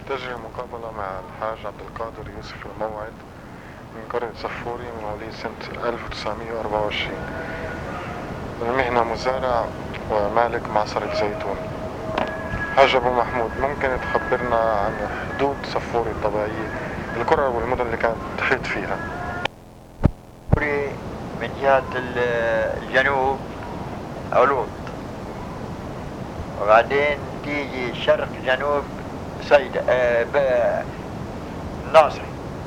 تجري المقابلة مع الحاج عبد القادر يوسف الموعد من قرية صفوري من مواليد سنة 1924. المهنة مزارع ومالك معصرة زيتون. حاج أبو محمود، ممكن تخبرنا عن حدود صفوري الطبيعية، القرى والمدن اللي كانت تحيط فيها؟ صفوري من جهة الجنوب علوط، وبعدين تيجي شرق جنوب صيدا ناصر،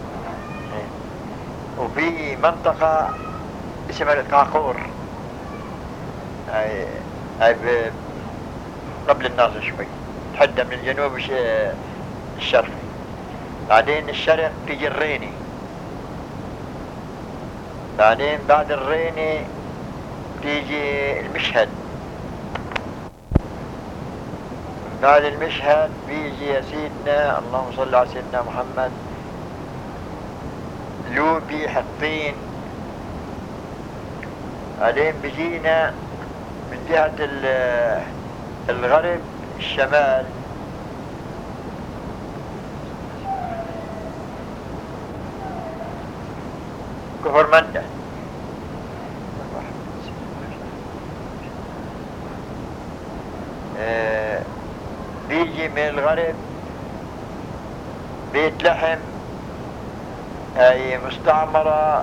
وفي منطقة اسمها القاقور، هاي قبل الناصر شوي، تحدى من الجنوب الشرقي. بعدين الشرق تيجي الريني، بعدين بعد الريني تيجي المشهد، بعد المشهد بيجي يا سيدنا اللهم صل على سيدنا محمد لوبي حطين. بعدين بيجينا من جهة الغرب الشمال كفر مندة، بيجي من الغرب بيت لحم، هي مستعمرة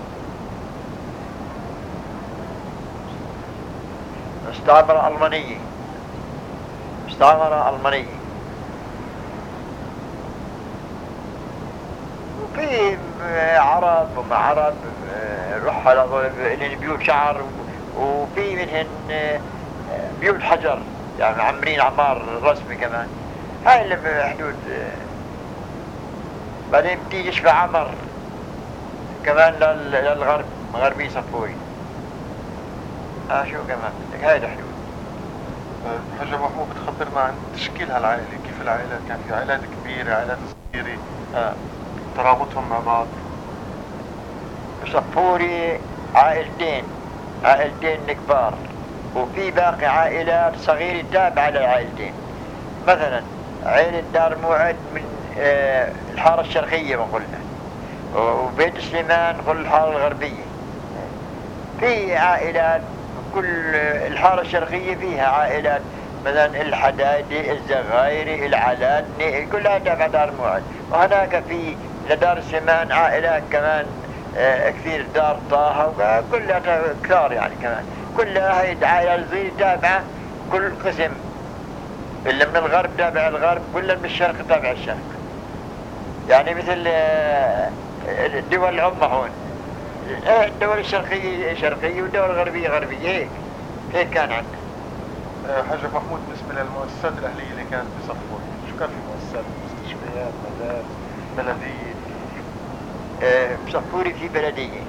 ألمانية، مستعمرة ألمانية. وفي عرب وما عرب روح على بيوت شعر، وفي منهن بيوت حجر، يعني عاملين عمار رسمي كمان. هاي اللي بحدود. بعدين بتيجي شبه عمر كمان للغرب، غربي صفوري. شو كمان بدك، هاي الحدود. حاج أبو محمود، بتخبرنا عن تشكيل هالعائلة، كيف العائلات كان في عائلات كبيرة، عائلات صغيرة، ترابطهم مع بعض؟ صفوري عائلتين كبار، وفي باقي عائلات صغيرة تابعة للعائلتين. مثلا عائلة دار موعد من الحارة الشرقية بنقولنا، وبيت سليمان نقول الحارة الغربية. في عائلات كل الحارة الشرقية فيها عائلات، مثلا الحدادي، الزغايري، العلادني، كلها تابعة دار موعد. وهناك في لدار سليمان عائلات كمان كثير، دار طه، كلها كثار يعني كمان. كلها هي عائلة صغيرة تابعة كل قسم، اللي من الغرب تابع الغرب، واللي من الشرق تابع الشرق. يعني مثل الدول العظمى هون، الدول الشرقية شرقية والدول الغربية غربية، هيك كان عندنا. حاج أبو محمود، بالنسبة للمؤسسات الأهلية اللي كانت بصفوري، شو كان في مؤسسات؟ مستشفيات، مدارس، بلدية؟ بصفوري في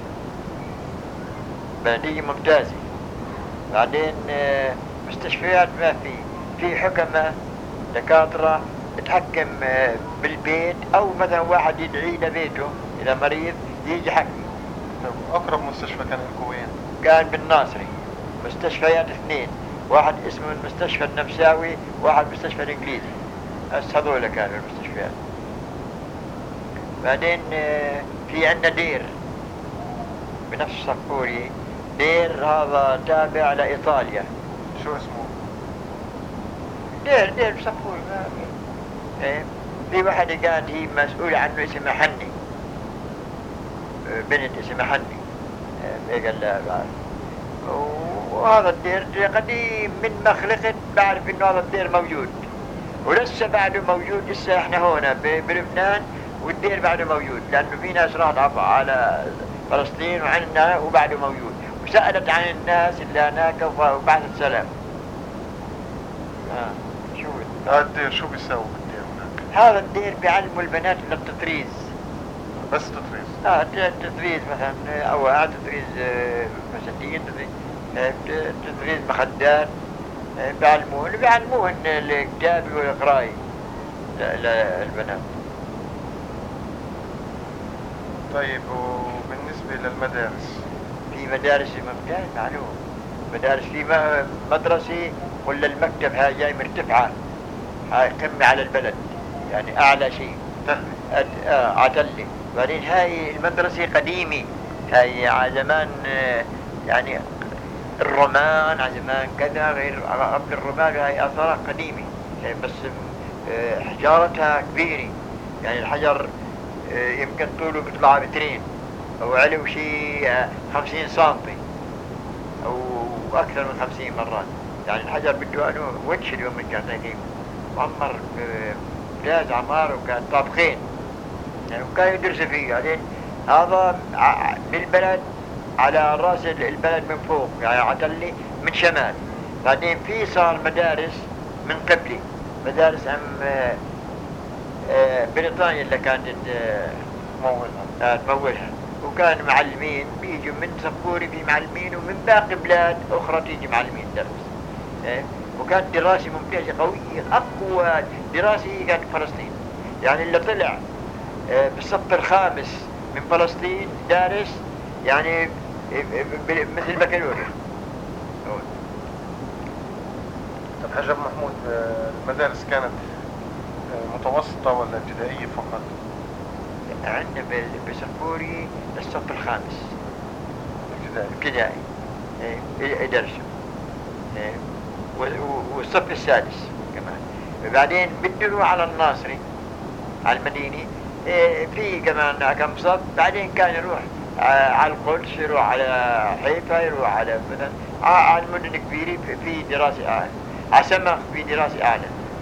بلدية ممتازة. بعدين مستشفيات ما في حكمة دكاترة تحكم بالبيت، أو مثلا واحد يدعي لبيته إذا مريض يجي حكي. أقرب مستشفى كان لكم وين؟ كان بالناصري. مستشفيات اثنين، واحد اسمه المستشفى النمساوي، واحد مستشفى الإنجليزي، بس هذول كانوا المستشفيات. بعدين في عندنا دير بنفس صفوري، دير هذا تابع لإيطاليا. شو اسمه؟ دير بصفوري. في واحدة كانت هي مسؤولة عنه اسمها حني، بنت اسمها حني، قال لها. وهذا الدير قديم من ما خلقت، بعرف انه هذا الدير موجود، ولسه بعده موجود. لسه احنا هنا بلبنان والدير بعده موجود، لانه في ناس راحت على فلسطين وعنا وبعده موجود، وسألت عن الناس اللي هناك وبعثت سلام. شو هذا الدير شو بيساوي بالدير هناك؟ هذا الدير بيعلموا البنات للتطريز، بس تطريز؟ تطريز مثلا، او تطريز فساتين، تطريز مخدات، بيعلموهن الكتابة والقراءة للبنات. طيب، وبالنسبة للمدارس؟ في مدارس ممتاز معلوم، مدارس في مدرسة ولا المكتب هاي جاي مرتفعة، هاي قمة على البلد، يعني أعلى شيء. عتلي. بعدين هاي المدرسة قديمة، هاي على زمان يعني الرومان، على زمان كذا، غير قبل الرومان، هاي آثارها قديمة يعني، بس حجارتها كبيرة، يعني الحجر يمكن طوله بيطلع مترين أو علو شيء 50 سنتي أو أكثر من 50 مرات. يعني الحجر بده أنه وجه اليوم من كان قديم معمر بلاز عمار، وكان طابقين يعني، وكان يدرس فيه. بعدين هذا بالبلد على راس البلد من فوق، يعني عتلي من شمال. بعدين في صار مدارس من قبلي، مدارس بريطانيا اللي كانت تمولها، وكان معلمين بيجوا من صفوري، في معلمين ومن باقي بلاد أخرى تيجي معلمين درس. وكانت دراسة ممتازة قوية، أقوى دراسة كانت فلسطين. يعني اللي طلع بالصف الخامس من فلسطين دارس يعني مثل البكالوريا. طب حاج أبو محمود، المدارس كانت متوسطة ولا ابتدائية فقط؟ عندنا بسفوري الصف الخامس ابتدائي درسوا، والصف السادس كمان. بعدين بده يروح على الناصري على المدينة، في كمان كم صف. بعدين كان يروح على القدس، يروح على حيفا، يروح على مثلا على المدن كبيرة في دراسة أعلى، على سمخ في دراسة أعلى.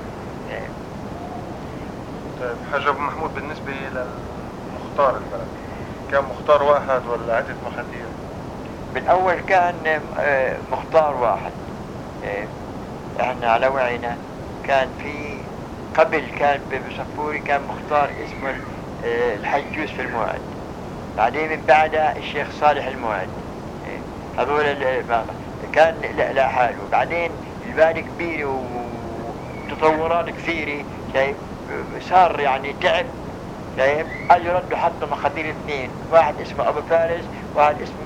طيب حاج أبو محمود، بالنسبة للمختار البلد، كان مختار واحد ولا عدة مخاتير؟ بالأول كان مختار واحد. احنا على وعينا كان في قبل، كان بصفوري كان مختار اسمه الحج يوسف الموعد، بعدين من بعدها الشيخ صالح الموعد. هذول كان لا حاله. بعدين البلد كبيرة وتطورات كثيرة، شايف، صار يعني تعب، شايف، اجوا ردوا حطوا مخادير اثنين، واحد اسمه ابو فارس، واحد اسمه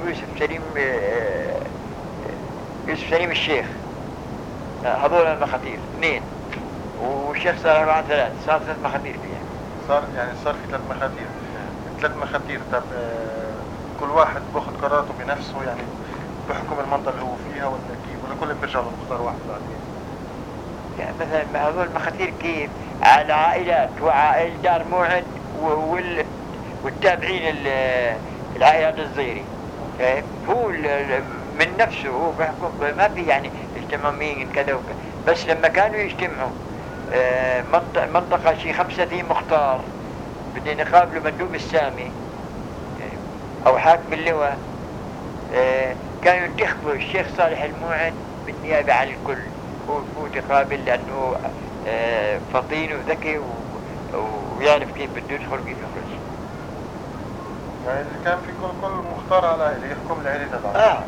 يوسف سليم الشيخ. هذول المخادير اثنين، والشيخ صار معه صار ثلاث مخادير فيها. صار في ثلاث مخادير. طب كل واحد باخذ قراراته بنفسه، يعني بحكم المنطقة اللي هو فيها، ولا كيف، ولا كلهم بيرجعوا لمختار واحد بعدين؟ يعني مثلا هذول المخاتير كيف على عائلات، وعائلة دار موعد والتابعين العائلات الصغيرة. هو من نفسه هو بحكم، ما في يعني اجتماعيين كذا وكذا. بس لما كانوا يجتمعوا منطقة شي 35 مختار، بدنا يقابلوا مندوب السامي أو حاكم اللواء، كانوا ينتخبوا الشيخ صالح الموعد بالنيابة عن الكل، هو يقابل لأنه فطين وذكي ويعرف كيف بده يدخل وكيف يخرج. يعني اللي كان في كل مختار على عائلة يحكم العائلة تبعه.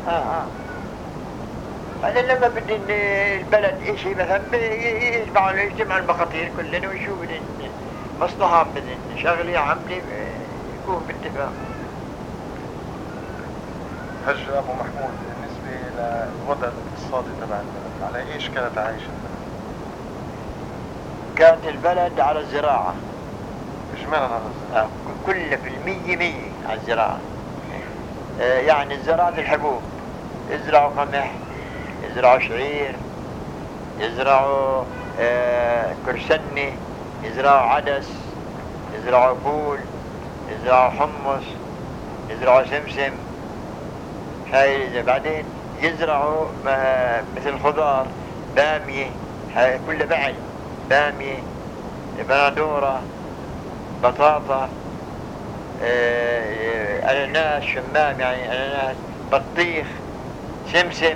بعدين لما بدي البلد شيء مثلا يجتمعوا المخاطير كلنا ويشوفوا مصلحة من شغلة عملة، يكون باتفاق. حج أبو محمود، بالنسبة للوضع الاقتصادي تبع البلد، على إيش كانت عايشة البلد؟ كانت البلد على الزراعة. إجمالا على الزراعة؟ كله في 100 على الزراعة. يعني زراعة الحبوب، يزرعوا قمح، يزرعوا شعير، يزرعوا كرسنة، يزرعوا عدس، يزرعوا فول، يزرعوا حمص، يزرعوا سمسم. هاي بعدين يزرعوا مثل خضار، بامية، هاي كله بعل، بامية، بندورة، بطاطا، أناناس، شمام يعني أناناس، بطيخ، سمسم،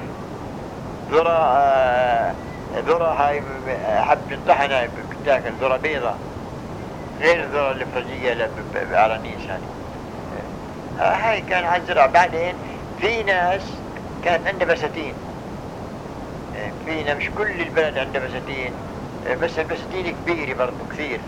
ذرة هاي حب الطحنة بتاكل، ذرة بيضة غير الذرة الفرنسية بعرانيس. هاي كان عالزراعة. بعدين في ناس كانت عندها بساتين، فينا مش كل البلد عندها بساتين، بس البساتين كبيرة برضو كثير.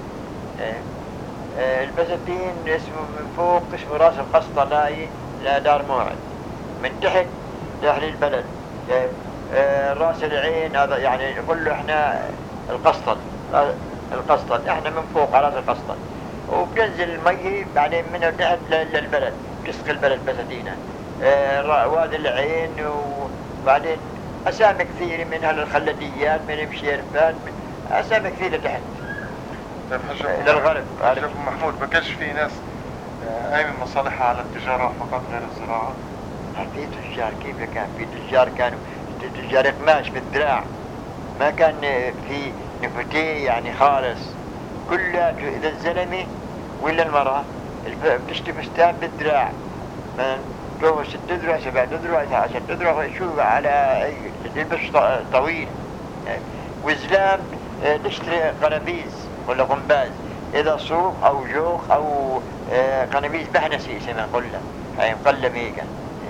البساتين اسمه من فوق اسمه راس القسطلاي لدار موعد، من تحت داخل البلد راس العين، هذا يعني نقول له احنا القسطل، القسطل، احنا من فوق على راس القسطل، وبننزل المي بعدين منها تحت للبلد، تسقي البلد بساتينة. وادي العين، وبعدين اسامي كثيره منها للخلديات، من مشيرفان، اسامي كثيره تحت. طيب للغرب. حج أبو محمود، ما كانش في ناس قايمة مصالحها على التجارة فقط غير الزراعة؟ في تجار، كيف كان في تجار، كانوا تجار قماش بالذراع، ما كان في نفتيه يعني خالص. كلها اذا الزلمه ولا المراه بتشتري فستان بالذراع، جو 6 ذراع 7 ذراع 10 ذراع، شو على يلبس طويل. وزلام نشتري قنابيز ولا قنباز، اذا صوف او جوخ او قنابيز بحنسي اسمها قله، هاي مقلمه هيك.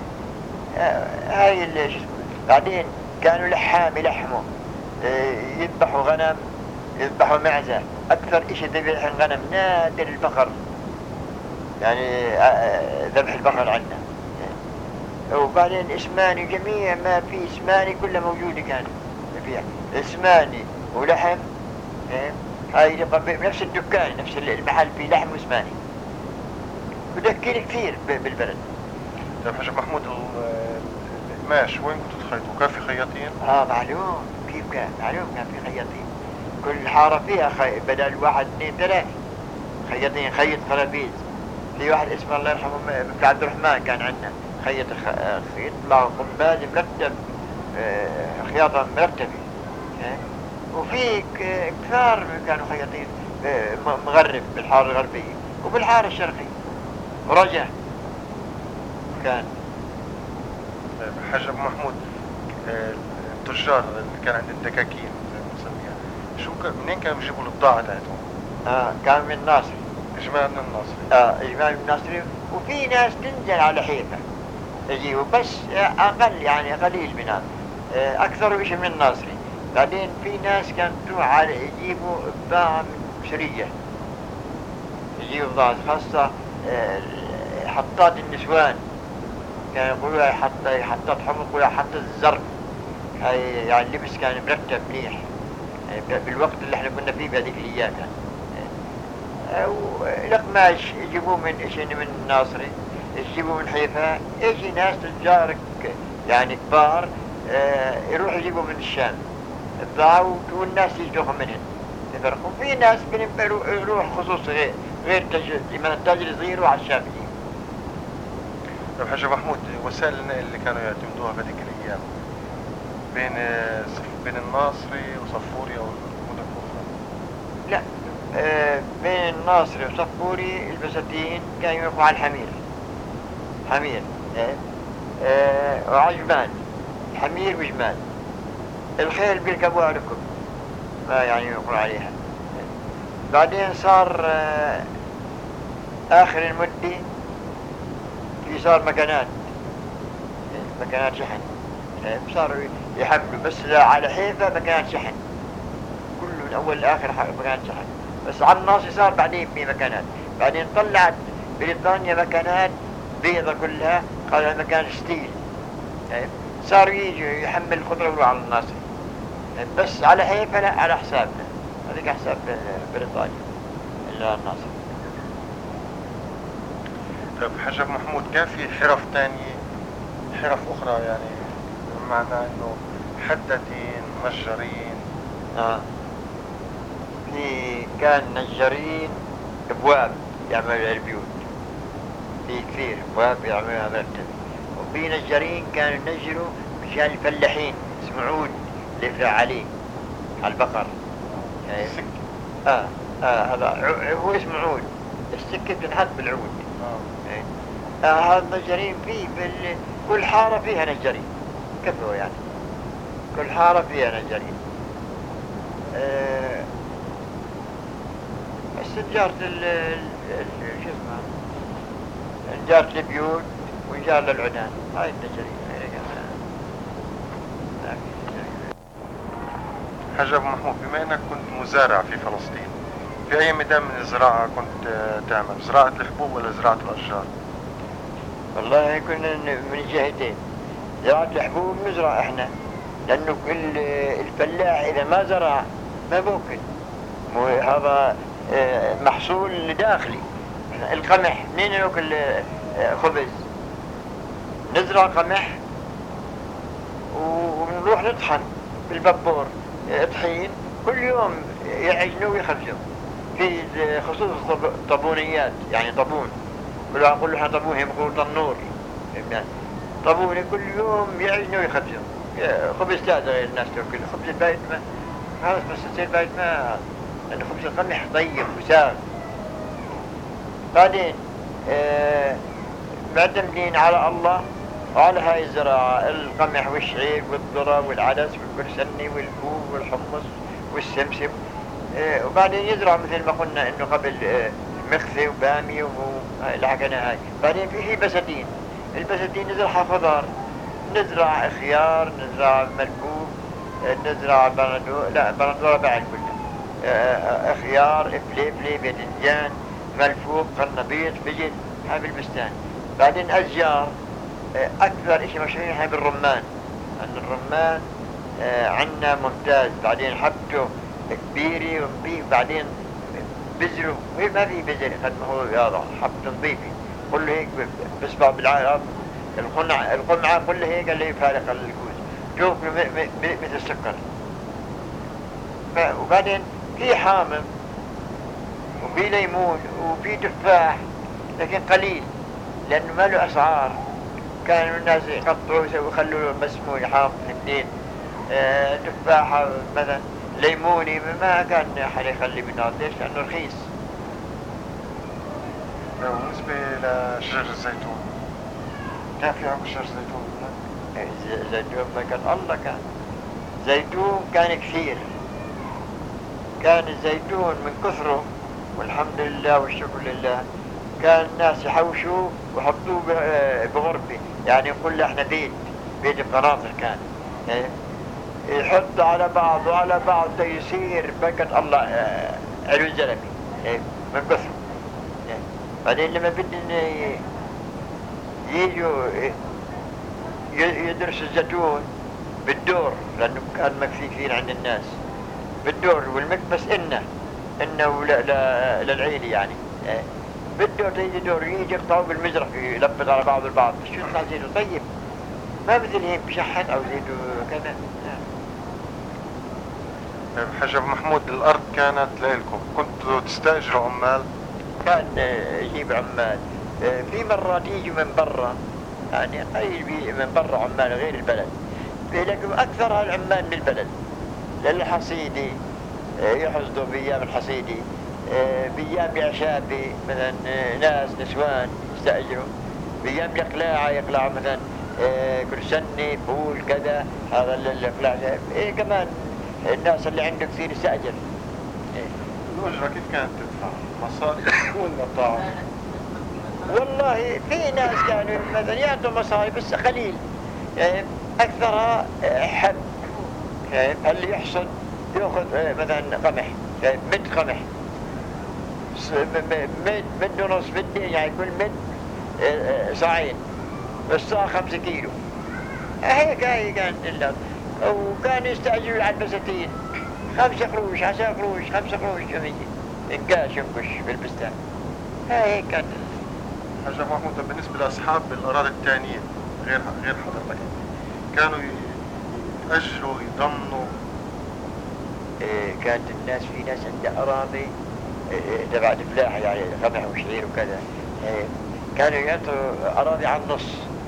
هاي اللي بعدين كانوا لحام يلحموا، يذبحوا غنم، يذبحوا معزة. أكثر إشي ذبح الغنم، نادر البقر، يعني ذبح البقر عندنا. وبعدين إسماني، جميع ما في إسماني كله موجودة، كان فيها إسماني ولحم. هاي نفس الدكان، نفس المحل فيه لحم وإسماني، وذكر كثير بالبلد. طيب حج محمود، القماش وين كنتوا تخيطوا؟ كان في خياطين؟ معلوم، كيف كان؟ معلوم كان في خياطين، كل حارة فيها بدل 1 2 3 خياطين، خيط خرابيز. في واحد اسمه الله يرحمه في عبد الرحمن كان عندنا خيط، يطلع قنباز مرتب، خياطة مرتبة. وفي كثار كانوا خياطين مغرب، بالحارة الغربية وبالحارة الشرقية، ورجع كان. حج أبو محمود، التجار اللي كان عند الدكاكين زي ما بنسميها، منين كانوا يجيبوا البضاعة تاعتهم؟ كان من الناصري، إجمال من الناصري. إجمال من الناصري، وفي ناس تنزل على حيفا يجيبوا، بس أقل يعني قليل منها، أكثر شيء من الناصري. بعدين في ناس كانت تروح على يجيبوا بضاعة من سوريا، يجيبوا بضاعة خاصة، حطات النسوان كانوا يقولوا حطات حمق ولا حطات الزرق. هاي يعني اللبس كان مرتب مليح، يعني بالوقت اللي احنا كنا فيه بهذيك الايام. يعني القماش يجيبوه من الناصري، يجيبوه من حيفا، يجي ناس تجار يعني كبار يروحوا يجيبوا من الشام البضاعة، والناس يجوهم منهن يفرقوا. في ناس يروح خصوص غير تاجر صغير يروح على الشام يجيب. طيب حج محمود، وسائل النقل اللي كانوا يعتمدوها بهذيك الايام بين الناصري وصفوري او المدن الاخرى؟ لا، بين الناصري وصفوري البساتين كانوا يروحوا على حمير وعجمان، حمير وجمال. الخيل بيركبوها ركب، ما يعني يقول عليها. بعدين صار آخر المدة صار مكانات شحن، صاروا يحملوا بس على حيفا مكانات شحن، كله من أول لآخر مكانات شحن. بس على الناصري صار بعدين في مكانات، بعدين طلعت بريطانيا مكانات بيضة كلها، قالوا مكان ستيل. صاروا يجوا يحمل الخضرة ويروحوا على الناصري، بس على حيفا لا، على حسابنا، هذيك حساب بريطانيا إلا الناصري. طيب حج محمود، كان في حرف تانية، حرف أخرى، يعني بمعنى إنه حدادين، نجارين؟ في كان نجارين أبواب يعملوا البيوت، في كثير أبواب يعملوها مرتبة. وفي نجارين كانوا ينجروا مشان الفلاحين، اسمه عود اللي يفرع عليه على البقر. هذا هو اسمه عود، السكة بتنحط بالعود. هذا نجارين فيه كل حارة فيها نجارين، كفوا يعني كل حارة فيها نجارين. بس نجارة شو اسمها، نجارة البيوت ونجار للعدان، هاي النجارين. حج أبو محمود، بما أنك كنت مزارع في فلسطين، في أي ميدان من الزراعة كنت تعمل؟ زراعة الحبوب ولا زراعة الأشجار؟ والله كنا من الجهتين. زراعة الحبوب نزرع احنا، لأنه الفلاح إذا ما زرع ما ممكن، هذا محصول داخلي. القمح منين ناكل خبز؟ نزرع قمح ونروح نطحن بالبابور طحين كل يوم يعجنوا ويخبزوا في خصوص طابونيات، يعني طابون كل واحد نقول له طابون، هي مقول طنور طابوني كل يوم يعجنوا ويخبزوا خبز تازة غير الناس تاكل خبز البيت ما خلاص، بس تصير البيت ما، لأن خبز القمح طيب وساغ. بعدين معتمدين على الله وعلى هاي الزراعة، القمح والشعير والذرة والعدس والبرسني والبوق والحمص والسمسم. وبعدين يزرع مثل ما قلنا انه قبل مخفي وبامية واللي حكينا هاي. بعدين في بساتين، البساتين نزرعها خضار، نزرع خيار، نزرع ملبوب، نزرع بندورة بعد كلها، خيار، فليفلي، باذنجان، ملفوف، قرنبيط، فجل، هاي بالبستان. بعدين اشجار، اكثر شيء مشهورين هاي بالرمان، ان الرمان عندنا ممتاز. بعدين حبته كبيرة وبعدين بذره، ما في بذر قد ما هو هذا حبته نظيفة كله هيك بسبع بالعرض. القمعة كلها هيك اللي يفارق الجوز جوف مثل السكر. وبعدين في حامض وفي ليمون وفي تفاح، لكن قليل لأنه ما له أسعار. كانوا الناس يقطعوا ويخلوا مسموح حامض اثنين، تفاحة مثلا، ليموني ما كان حد يخلي منه. ليش؟ لأنه رخيص. بالنسبة لشجر الزيتون، كان في عندكم شجر زيتون؟ زيتون ما كان الله، كان زيتون كان كثير. كان الزيتون من كثره والحمد لله والشكر لله كان الناس يحوشوا ويحطوه بغربة، يعني نقول احنا بيت القناطر كان يحط على بعض وعلى بعض يصير بركة الله علو الزلمي من كثره. بعدين لما بدنا يجوا يدرسوا الزيتون بالدور، لأنه كان مكفي عند الناس بالدور والمكبس إنه للعيلة يعني بالدور تيجي دور يجي يقطعوا بالمزرق يلبط على بعض البعض. شو يطلع زيته طيب، ما مثل هيك بشحن أو زيته كذا. حاج أبو محمود، الأرض كانت لإلكم، كنتوا تستأجروا عمال؟ كان يجيب عمال، في مرات يجي من برا، يعني قليل من برا عمال غير البلد، لكن أكثرها العمال من البلد. للحصيدي يحصدوا بأيام الحصيدي، بأيام العشابي مثلا ناس نسوان يستأجروا، بأيام القلاعة يقلعوا مثلا كل سنة فول كذا، هذا القلاع كمان الناس اللي عنده كثير يستأجر. الأجرة كيف كانت تدفع؟ مصاري ولا طاعة؟ والله في ناس كانوا مثلا يعطوا مصاري بس قليل، أكثرها حب. اللي يحصد يأخذ مثلا قمح، مد قمح، مد ونص، مدين، يعني كل مد صاعين، الصاع 5 كيلو. هيك كانت اللحظة. وكان يستأجروا على البساتين 5 قروش، 10 قروش، 5 قروش يوميا، إنقاش ينقش بالبستان. هيك كانت. حاج أبو محمود، بالنسبة لأصحاب الأراضي الثانية غير حضرتك، كانوا يأجروا يضمنوا؟ كانت الناس، في ناس عندها أراضي تبع الفلاحة، يعني قمح وشعير وكذا، كانوا يعطوا أراضي على النص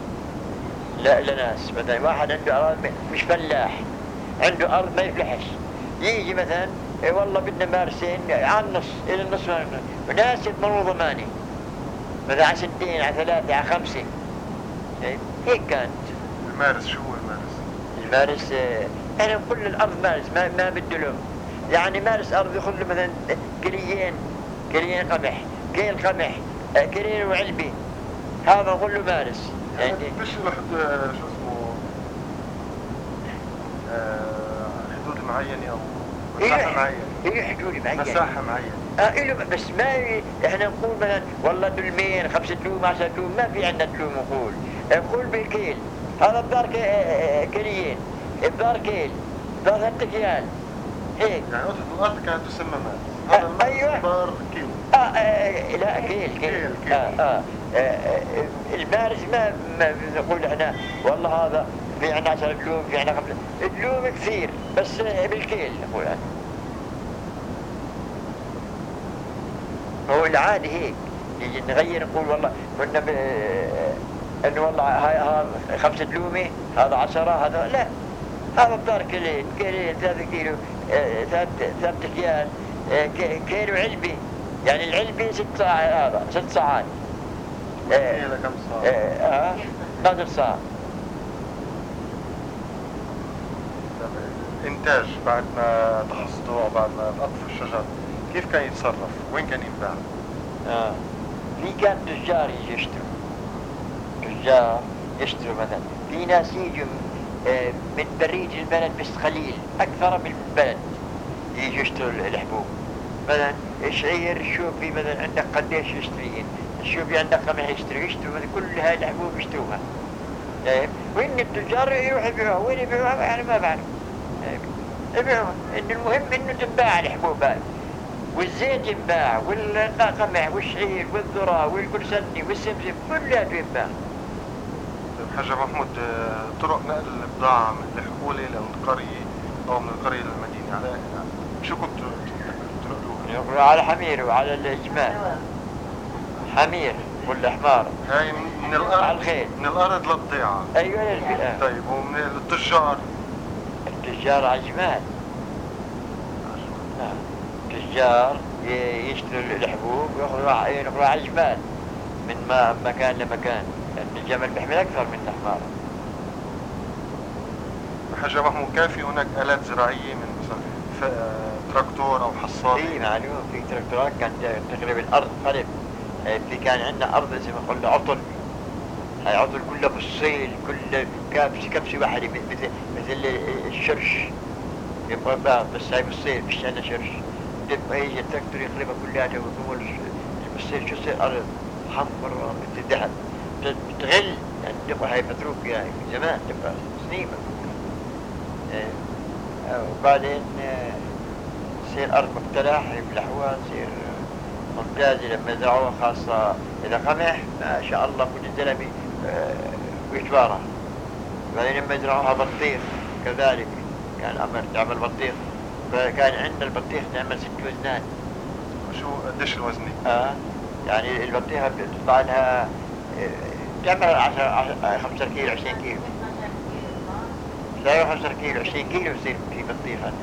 لناس. مثلا واحد عنده أراضي مش فلاح، عنده أرض ما يفلحش، يجي مثلا والله بدنا مارسين على النص إلى النص، وناس يضمنوا ضماني مثلا على 2 على 3 على 5. هيك كانت. المارس شو هو المارس؟ المارس احنا كل الارض مارس، ما بده له، يعني مارس ارض ياخذ له مثلا كيلين قمح، كيل قمح، كيلين وعلبه، هذا نقول له مارس. يعني مش لحد شو اسمه حدود معينه او مساحه معينه؟ هي حدود معينه، مساحه معينه إله، بس ما احنا نقول مثلا والله دلمين 5 دلوم 10 دلوم، ما في عندنا دلوم. نقول بالكيل، هذا الدار كيلين، الدار كيل، الدار 3 كيال، هيك. يعني قطعة الأرض كانت تسمى مال. هذا المال أيوة. باعتبار كيلو. لا كيل. كيل. المارس ما بنقول احنا والله هذا في عنا 10 دلوم، في عنا 5 دلوم كثير، بس بالكيل نقول انا. هو العادي هيك، نيجي نغير نقول والله كنا انه والله هاي 5 دلومه، هذا 10، هذا لا، هذا الدار كيلين 3 كيلو، 3 اكيال، كيلو علبه، يعني العلبه 6 ساعات، هذا 6 ساعات. كيلو كم صار؟ 12 ساعة. إنتاج بعد ما تحصدوا وبعد ما تقطفوا الشجر كيف كان يتصرف؟ وين كان ينباع؟ في كان تجار يجي يشتروا، تجار يشتروا مثلا، في ناس يجوا من بريد البلد بس قليل أكثر من البلد يجوا يشتروا الحبوب. مثلا شعير شوفي مثلا عندك قديش يشترين، شوفي عندك قمح يشتروا كل هاي الحبوب يشتروها. وإن التجار يروحوا يبيعوها، وين يبيعوها يعني ما بعرف. يبيعوها، إن المهم إنه تنباع الحبوب هاي، والزيت ينباع، والقمح والشعير والذرة والكرسني والسمسم كلها ينباع. حاج محمود، طرق نقل البضاعة من الحقولة للقرية أو من القرية للمدينة على شو كنتوا تنقلوها؟ يقولوا على حمير وعلى الجمال. حمير ولا حمار. هاي من الأرض على الخيل. من الأرض للضيعة. أيوة للبيئة. طيب ومن التجار؟ التجار على الجمال. التجار يشتروا الحبوب ويأخذوا على الجمال من مكان لمكان، لأن الجمل بيحمل أكثر من الحمار. حاج محمود، كان في هناك آلات زراعية من مثلا تراكتور أو حصاد؟ في معلوم، في تراكتورات كانت تغلب الأرض قلب. في كان عندنا أرض زي ما قلنا عطل، هاي عطل كلها بالصيل، كل كبسة واحدة مثل الشرش يبقى بقى، بس هاي بالصيل مش عندنا شرش. يجي التراكتور يقلبها كلها ويقول بالصيل شو يصير أرض حمراء مثل الذهب، بتغل يعني تبقى هاي متروك يعني زمان، تبقى سنين وبعدين تصير أرض مقتلح يملحوها، تصير ممتازة لما يزرعوها، خاصة إذا قمح ما شاء الله كل الزلمة ويتبارى. بعدين لما يزرعوها بطيخ كذلك، كان أمر تعمل بطيخ، فكان عندنا البطيخ نعمل 6 وزنات. شو قديش الوزنة؟ يعني البطيخة بتطلع لها تعمل 15 كيلو 20 كيلو، لا 15 كيلو 20 كيلو يصير في بطيخة.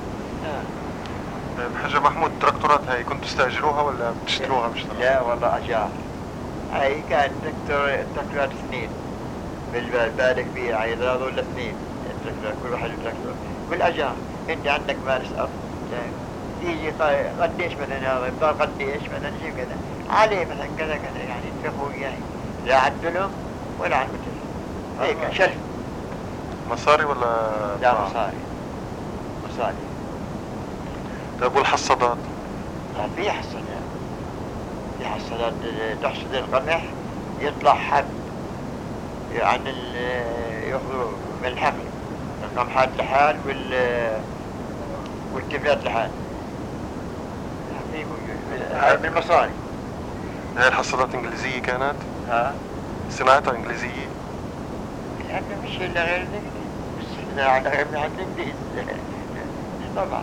حاج محمود، التراكتورات هاي كنتوا تستأجروها ولا بتشتروها مشترى؟ لا والله أجار. هاي كانت تراكتورات 2 بالبالغ فيها، هاي هذول 2 التراكتور، كل واحد تراكتور بالأجار. أنت عندك مارس أرض، يجي قديش مثلا هذا يبطل قديش مثلا شيء كذا عليه مثلا كذا كذا، يعني اتفقوا يعني لا عدلهم ولا عن مثل هيك شلف. مصاري ولا؟ لا مصاري. طيب والحصادات؟ في حصادات، في حصادات تحصد القمح يطلع حب عن ياخذوا من الحقل، القمحات لحال والتفات لحال. هاي بالمصاري. هاي الحصادات انجليزية كانت؟ صناعتها انجليزية؟ احنا مش الا غير الانجليز، بس احنا على غير من الانجليز طبعا.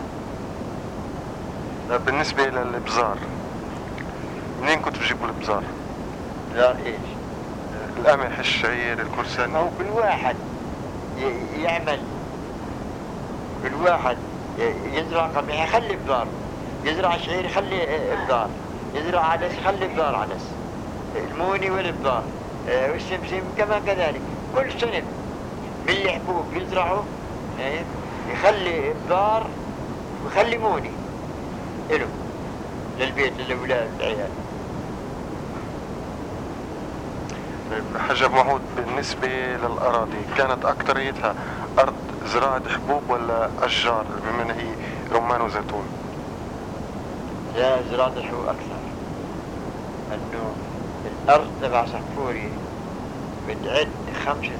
بالنسبة للبزار، منين كنتوا تجيبوا البزار؟ بزار ايش؟ القمح، الشعير، الكرسان. هو كل واحد يعمل، كل واحد يزرع قمح يخلي بزار، يزرع شعير يخلي بزار، يزرع عدس يخلي بزار عدس، الموني والبزار، والسمسم كمان كذلك. كل سنة من الحبوب يزرعوا يخلي بزار ويخلي موني إله للبيت للأولاد والعيال. حاج محمود، بالنسبة للأراضي كانت أكتريتها أرض زراعة حبوب ولا أشجار بما أنها هي رمان وزيتون؟ لا، زراعة الحبوب أكثر، أنه الأرض تبع صفوري بتعد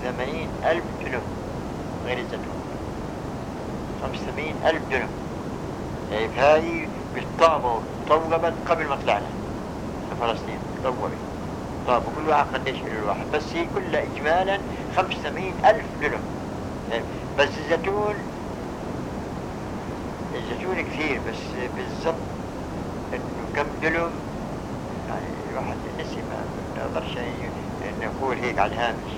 85,000 دنم غير الزيتون، 85,000 دنم هاي بالطابة طوبت قبل ما طلعنا فلسطين، طابوا كل واحد قديش له الواحد، بس هي كلها إجمالا 85,000 دلم. بس الزيتون كثير، بس بالضبط إنه كم دلم يعني الواحد نسي، ما نقدرش نقول هيك على الهامش.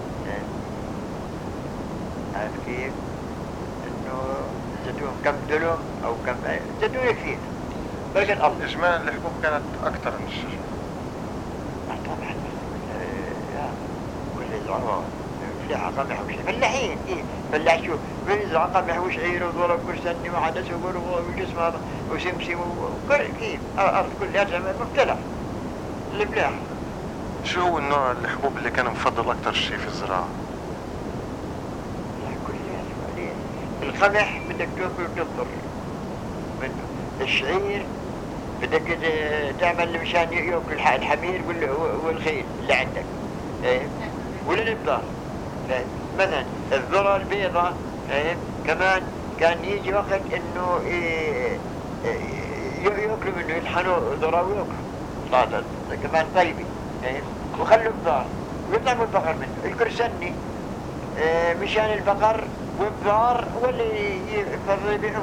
عارف كيف؟ إنه الزيتون كم دلم أو كم زيتون كثير، لكن الله إجمالا الحبوب كانت أكثر من الشجر. طبعا كل الزعماء فلاحة قمح وشيء فلاحين فلاح شو بنزرع قمح وشعير وذرة كل سنة وعدس وقرب وجسم هذا وسمسم كيف الأرض كلها مبتلع الفلاح. شو هو النوع الحبوب اللي كان مفضل أكثر شيء في الزراعة؟ القمح بدك تاكل وتضر منه، الشعير بدك تعمل مشان ياكل الحمير والخيل اللي عندك، ولا الابطال. مثلا الذرة البيضاء كمان كان يجي وقت انه ياكلوا منه، يطحنوا ذرة وياكلوا كمان طيبة، وخلوا البقر ويطعموا البقر منه الكرسني، مشان البقر والبقر واللي يفضل يبيعوه.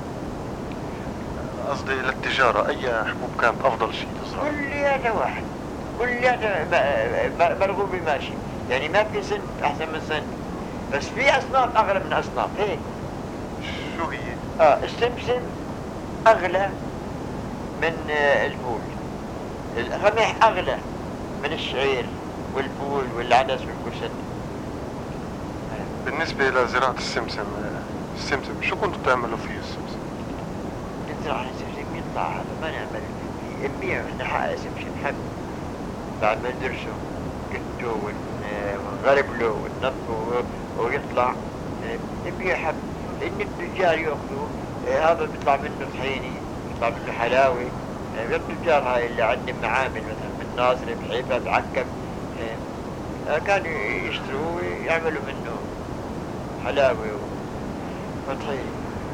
قصدي للتجارة أي حبوب كانت أفضل شيء تزرع؟ كلياتها واحد، كلياتها مرغوب ماشي، يعني ما في سن أحسن من سن، بس في أصناف أغلى من أصناف. هيك شو هي؟ السمسم أغلى من الفول، القمح أغلى من الشعير والفول والعدس والكرسني. بالنسبة لزراعة السمسم شو كنتوا تعملوا فيه السمسم؟ نزرع السمسم يطلع، هذا ما نعمل فيه، نبيع احنا حق سمسم حب بعد ما ندرسه قلته ونغرب له وننظفه ويطلع نبيع حب، لأن التجار يأخذوا هذا بيطلع منه طحيني، بيطلع منه حلاوي. التجار هاي اللي عندهم معامل مثلا بالناصر بحيفا بعكب كانوا يشتروا ويعملوا منه حلاوي وطحيني.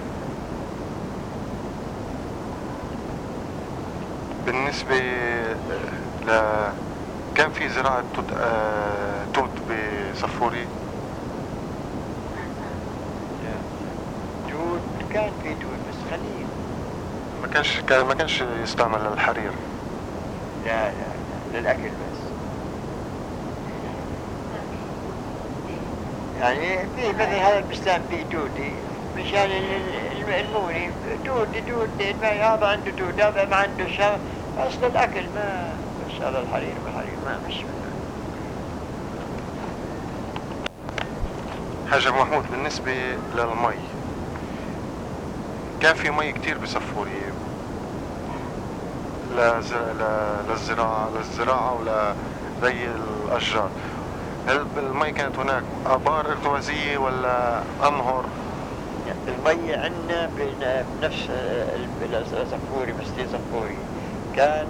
بالنسبة كان في زراعة توت بصفوري؟ توت كان في توت بس قليل، ما كانش يستعمل للحرير؟ لا للأكل بس. يعني في مثل هذا البستان فيه توتي مشان الموني توت هذا عنده توت هذا ما عنده شيء، أصل الأكل ما مش هذا الحرير ما مش حاج أبو محمود، بالنسبة للمي كان في مي كتير بصفوري للزراعة ولري الأشجار. هل المي كانت هناك آبار ارتوازية ولا أنهر؟ المي عندنا بنفس صفوري بستين صفوري كان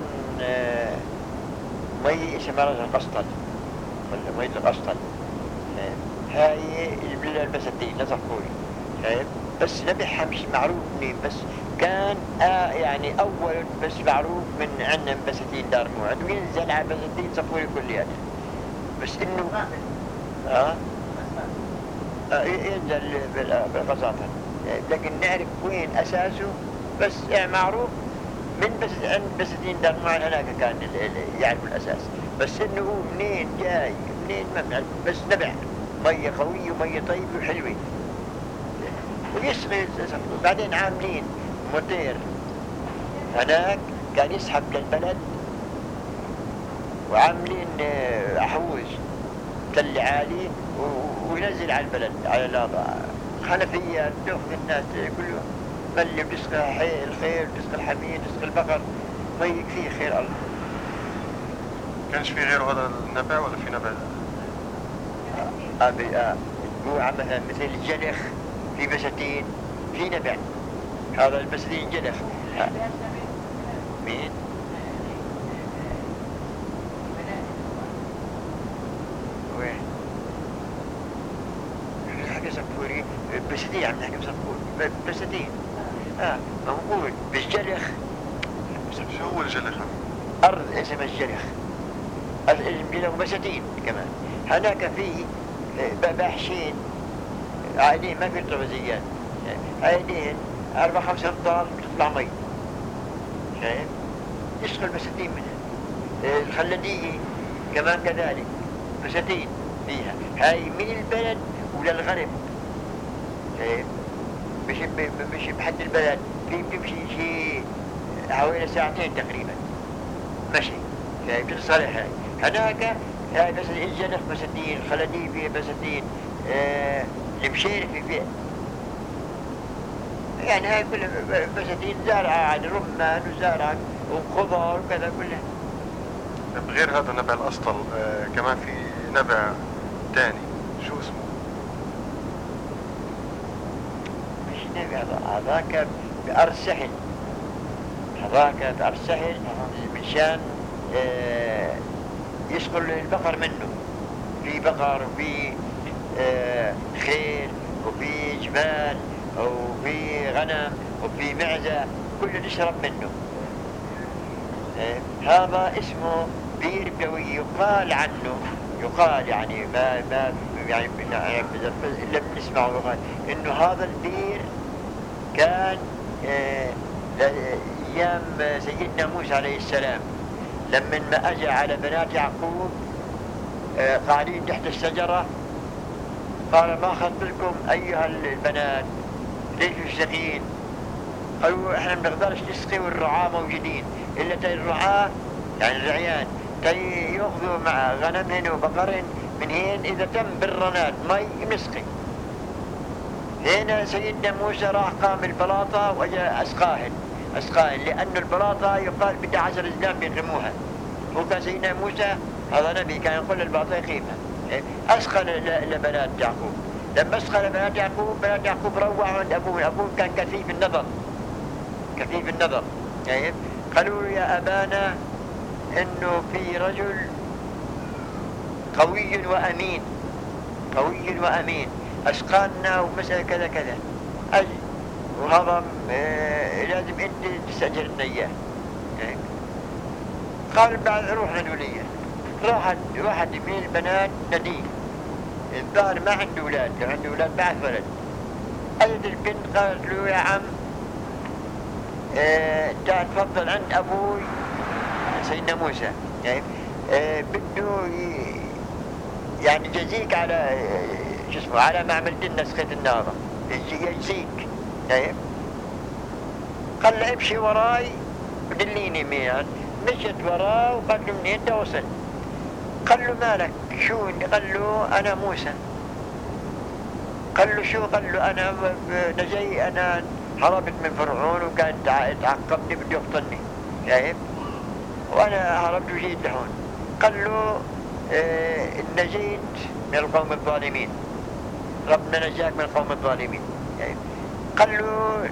مي اسمها القسطل ولا مي القسطل، هاي البساتين لصفوري، بس نبيعها مش معروف منين، بس كان يعني أول بس معروف من عندنا بساتين دار موعد وينزل على بساتين صفوري كلياتها، بس إنه ينزل بالقساطة، لكن نعرف وين أساسه بس معروف من بس عند بساتين دار موعد هناك كان يعرفوا الأساس، بس إنه هو منين جاي منين ما بنعرف، بس نبع مية قوية ومية طيبة وحلوة ويسقي. بعدين عاملين موتير هناك كان يسحب للبلد، وعاملين حوز تل عالي وينزل على البلد على الأرض، حنفيات تأخذ الناس كله ملي بتسقى الخيل بتسقى الحمير بتسقى البقر، مي كثير خير الله. كانش في غير هذا النبع ولا في نبع؟ هو مثل الجلخ في بساتين في نبع، هذا البساتين جلخ. مين؟ وين؟ حق صفوري بساتين عم نحكي بصفوري بساتين موجود بالجلخ. شو هو الجلخ؟ أرض اسمها الجلخ، أرض اسمها جلخ وبساتين كمان. هناك في بحشين عائلين ما في طبزيات، عائلين 4-5 أمتار تطلع مي، شايف؟ يشغل بساتين منها. الخلدية كمان كذلك بساتين فيها، هاي من البلد وللغرب، شايف؟ مش بحد البلد، بتمشي شيء حوالي 2 ساعة تقريبا مشي، شايف؟ بتصالح هاي. هناك هاي بس الجنخ بساتين، الخلدية فيها بساتين، المشير فيها، يعني هاي كلها بساتين زارعة عاد رمان وزارعة وخضار وكذا كلها. بغير هذا نبع الأسطل كمان في نبع تاني، شو اسمه؟ مش نبع، هذاك بأرض سهل، هذاك بأرض سهل مشان يسقل البقر منه. في بقر وفي خيل وفي جمال وفي غنم وفي معزة، كله نشرب منه. هذا اسمه بير بدوي، يقال عنه، يقال يعني ما يعني إلا بنسمعه يقال إنه هذا البير كان أيام سيدنا موسى عليه السلام لما ما أجى على بنات يعقوب قاعدين تحت الشجرة، قال ما خطبكم أيها البنات ليش مشتاقين؟ قالوا احنا ما بنقدرش نسقي والرعاة موجودين، إلا تي الرعاة يعني الرعيان تي يأخذوا مع غنمهن وبقرهن من هين إذا تم بالرنات مي نسقي. هنا سيدنا موسى راح قام البلاطة وجاء أسقاهن لأن البلاطة يقال بدها 10 أزلام بيقيموها، وكان سيدنا موسى هذا نبي كان يقول البلاطة يقيمها. أسقى لبنات يعقوب، لما أسقى لبنات يعقوب، بنات يعقوب روعوا عند أبوه كان كثيف النظر، يعني قالوا يا أبانا إنه في رجل قوي وأمين أسقانا ومسألة كذا كذا، أجل وهذا لازم أنت تستأجرنا إياه. قال بعد روح ندولية، راحت واحد من البنات نديه، الظاهر ما عنده أولاد، لو عنده أولاد بعث ولد. أجد البنت قالت له يا عم تعال تفضل عند أبوي سيدنا موسى، يعني بده يعني جزيك على شو اسمه على ما عملت لنا سقيت النهضة، يجزيك. يعني قال له امشي وراي ودليني ميان، مشت وراه وقال له منين توصل؟ قال له مالك شو؟ قال له أنا موسى. قال له شو؟ قال له أنا نجي، أنا هربت من فرعون وكان تعقبني بده يقتلني، شايف؟ وأنا هربت وجيت لهون. قال له نجيت من القوم الظالمين، ربنا نجاك من القوم الظالمين، شايف؟ قال له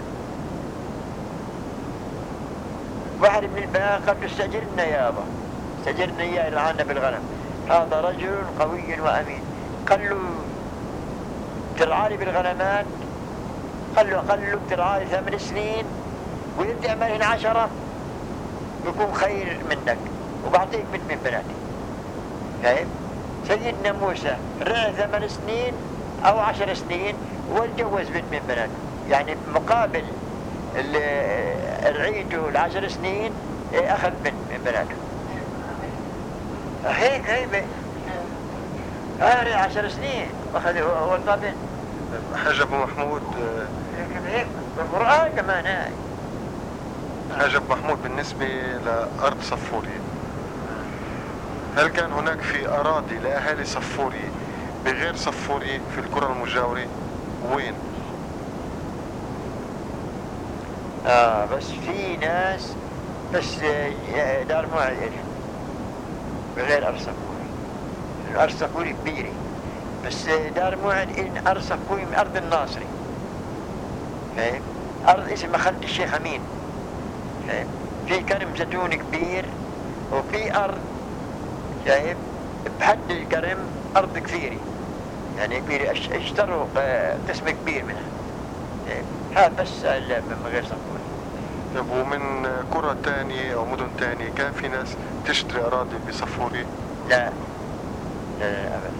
واحد من البنات قال له استأجرنا يابا، استأجرنا إياه يرعانا بالغنم، هذا رجل قوي وأمين. قال له ترعاني بالغنمات؟ قال له ترعاني 8 سنين وإذا تعملين 10 بكون خير منك وبعطيك بنت من بناتي. فاهم؟ سيدنا موسى رعى 8 سنين أو 10 سنين واتجوز بنت من بناته، يعني مقابل رعيته 10 سنين أخذ بنت من بناته. هيك رعى 10 سنين وأخذ والطابن. حاج أبو محمود هيك القرآن كمان هاي. حاج أبو محمود بالنسبة لأرض صفورية، هل كان هناك في أراضي لأهالي صفورية بغير صفورية في القرى المجاورة؟ وين؟ بس في ناس بس دار معين بغير أرض صفوري، الأرض صفوري كبيرة، بس دار معين أرض صفوري من أرض الناصري، فاهم؟ أرض اسمها خلد الشيخ أمين، فاهم؟ في كرم زيتون كبير وفي أرض، شايف؟ بحد الكرم أرض كثيرة يعني كبيرة، اشتروا قسم كبير منها، شايف؟ ها بس من غير صفوري. طب ومن قرى تانية أو مدن تانية كان في ناس تشتري أراضي بصفوري؟ لا لا لا أبدا.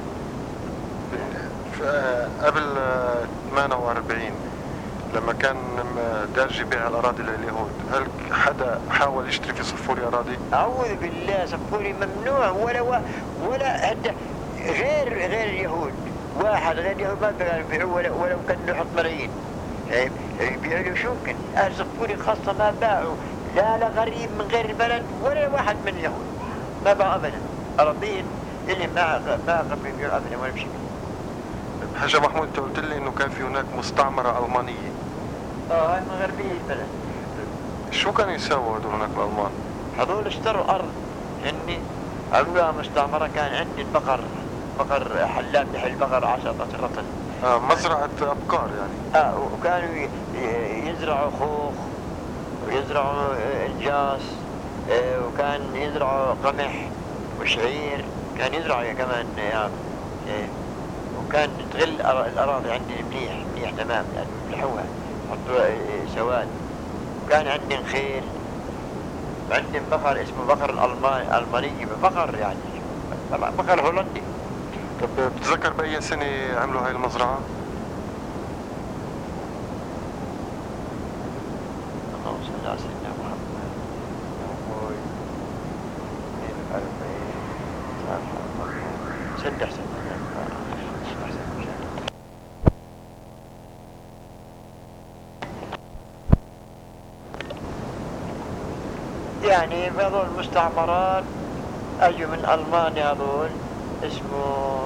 قبل 48 لما كان دارج يبيع الأراضي لليهود، هل حدا حاول يشتري في صفوري أراضي؟ أعوذ بالله، صفوري ممنوع، ولا هدا غير اليهود، واحد غير اليهود ما بيقدروا يبيعوا ولو كان يحط ملايين. يبيعوا له شو يمكن؟ أهل صفوري خاصة ما باعوا لا غريب من غير البلد ولا واحد من اليهود، ما باعوا أبدا أراضين اللي ما قبل يبيعوا أبدا ولا بشكل. حاجة محمود، انت قلت لي انه كان في هناك مستعمرة ألمانية. هاي من غربية البلد. شو كانوا يساووا هدول هناك الألمان؟ هذول اشتروا أرض، هني عملوها مستعمرة. كان عندي بقر حلاب يحل بقر 10 رطل. مزرعة أبقار يعني. وكانوا يزرعوا خوخ ويزرعوا الجاس، وكان يزرعوا قمح وشعير، كان يزرعوا كمان وكان تغل الأراضي عندي مليح تمام، يعني يملحوها يحطوا سواد. وكان عندي نخيل، وعندي بقر اسمه بقر الألماني، بقر يعني بقر هولندي. طب بتتذكر بأي سنة عملوا هاي المزرعة؟ اللهم صل على سيدنا محمد. سد يعني بعض المستعمرات أجوا من ألمانيا، هذول اسمه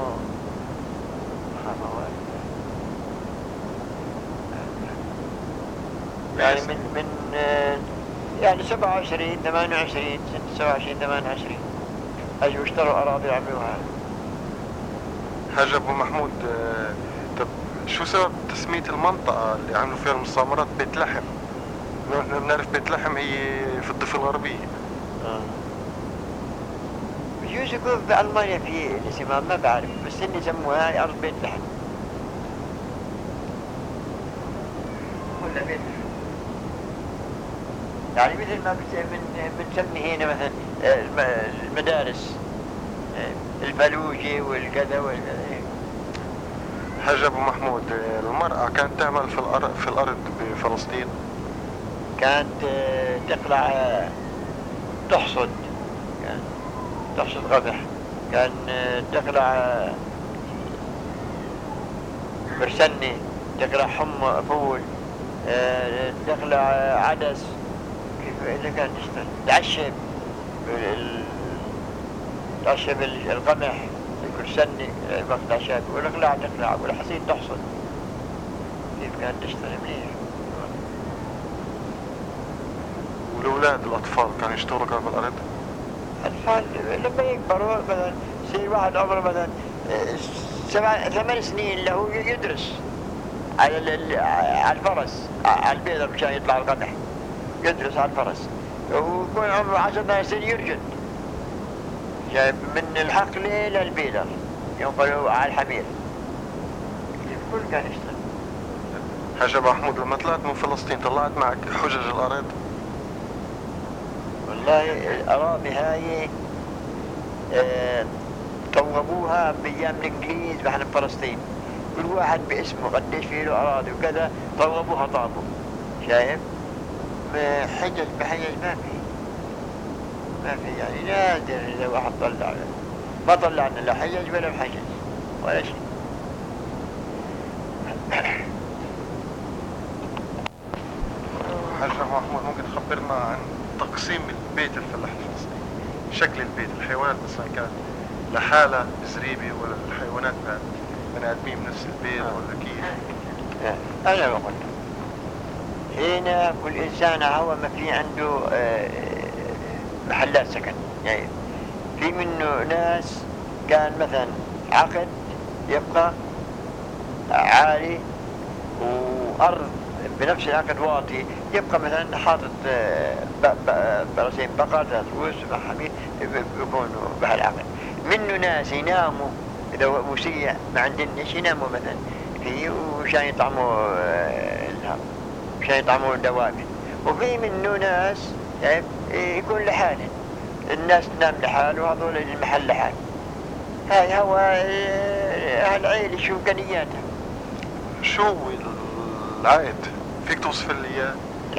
يعني من يعني 27 28 سنة 27 28 أجوا اشتروا أراضي عملوها. حاج أبو محمود، طب شو سبب تسمية المنطقة اللي عملوا فيها المستعمرات بيت لحم؟ بنعرف بيت لحم هي في الضفة الغربية. بجوز يكون في ألمانيا في الاسمها ما بعرف، بس اللي سموها هاي أرض بيت لحم ولا بيت لحم. يعني مثل ما بنسمي هنا مثلا المدارس الفلوجي والكذا والكذا. حاج أبو محمود، المرأة كانت تعمل في الأرض بفلسطين؟ كانت تقلع تحصد، يعني تحصد قمح، كان تقلع برسني، تقلع فول، تقلع عدس. كيف اللي كان تشتغل تعشب القمح كل سنة بقطع شاب والقلاع تقلع والحصيد تحصد. كيف كانت تشتغل مليح. الأطفال كانوا يشتغلوا كانوا بالأرض؟ الأطفال لما يكبروا مثلا يصير واحد عمره مثلا 8 سنين له يدرس على الفرس، على البيضة مشان يطلع القمح، يدرس على الفرس. ويكون عمره 10 سنين يرجل، جايب من الحقل للبيدر ينقلوا على الحمير. الكل كان يشتغل. حاج أبو محمود، لما طلعت من فلسطين طلعت معك حجج الأرض؟ والله الأراضي هاي طوبوها بأيام الإنجليز بحنا فلسطين، كل واحد باسمه قديش فيه له أراضي وكذا، طوبوها طابوا. شايف؟ حجج بحجج ما في يعني نادر إذا واحد طلع، ما طلعنا لا حجج ولا بحجج ولا شيء. حاج أبو محمود، ممكن تخبرنا عن تقسيم البيت الفلاح الفلسطيني؟ شكل البيت، الحيوانات مثلا كانت لحالة زريبة ولا الحيوانات بني آدمين بنفس البيت ولا كيف؟ أنا بقول هنا كل إنسان هو ما في عنده محلات سكن. يعني في منه ناس كان مثلا عقد يبقى عالي وأرض بنفس العقد واطي، يبقى مثلا حاطط برسيم بقر تروس حمير بيكونوا بهالعقد. منه ناس يناموا إذا وسيع ما عندناش يناموا مثلا فيه وشان يطعموا النهار مشان يطعمون الدواجن. وفي منه ناس يكون لحاله، الناس تنام لحاله وهذول المحل لحاله. هاي هو العيلة شو إمكانياتها. شو العقد؟ فيك توصف لي اياه؟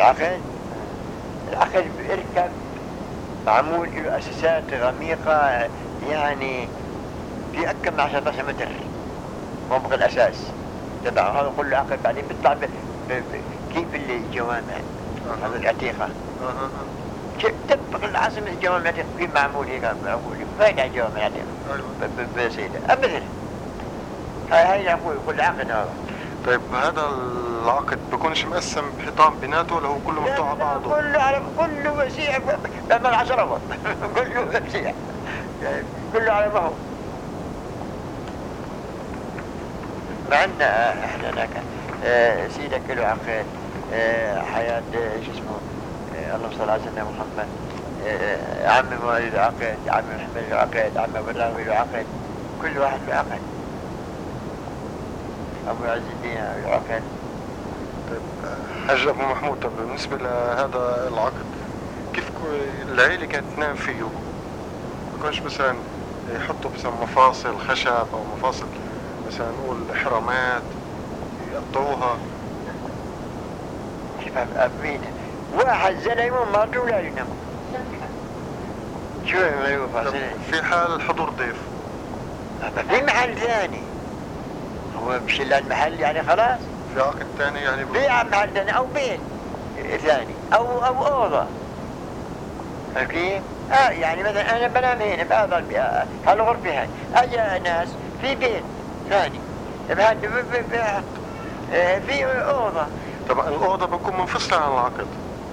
العقد بيركب معمول له أساسات غميقة، يعني في أكثر من 10 متر عمق الأساس تبع هذا كله عقد. بعدين بيطلع كيف الجوامع هذا العتيقة تطبق العاصمة الجوامع العتيقة كيف معمول هيك معمول فايدة الجوامع العتيقة بسيطة مثل هاي نقول كل عقد هذا. طيب هذا العقد بكونش مقسم بحيطان بيناته ولا هو كله مفتوح على بعضه؟ كله وسيع بمن 10 فوق كله وسيع كله على بعضه. معنا احنا هناك سيدك له عقد حياة شو اسمه اللهم صل على سيدنا محمد، عمي مواليد له عقد، عمي محمد له عقد، عمي براوي له عقد، كل واحد له عقد، أبو عز الدين له عقد. طيب حاج أبو محمود، طب بالنسبة لهذا العقد كيف العيلة كانت تنام فيه؟ بكونش مثلا يحطوا مثلا مفاصل خشب أو مفاصل مثلا نقول حرامات يقطعوها؟ أبين واحد زلمه ومراته ولاده يناموا. شو يعملوا فاصلين؟ في حال حضور ضيف في محل ثاني، هو مش إلا المحل يعني خلاص. في عقد ثاني يعني في محل ثاني أو بيت ثاني أو أوضة. كيف؟ يعني مثلا أنا بنام هنا في هذا هالغرفة هاي، أجا ناس في بيت ثاني في أوضة. طبعا الأوضة بتكون منفصلة عن العقد.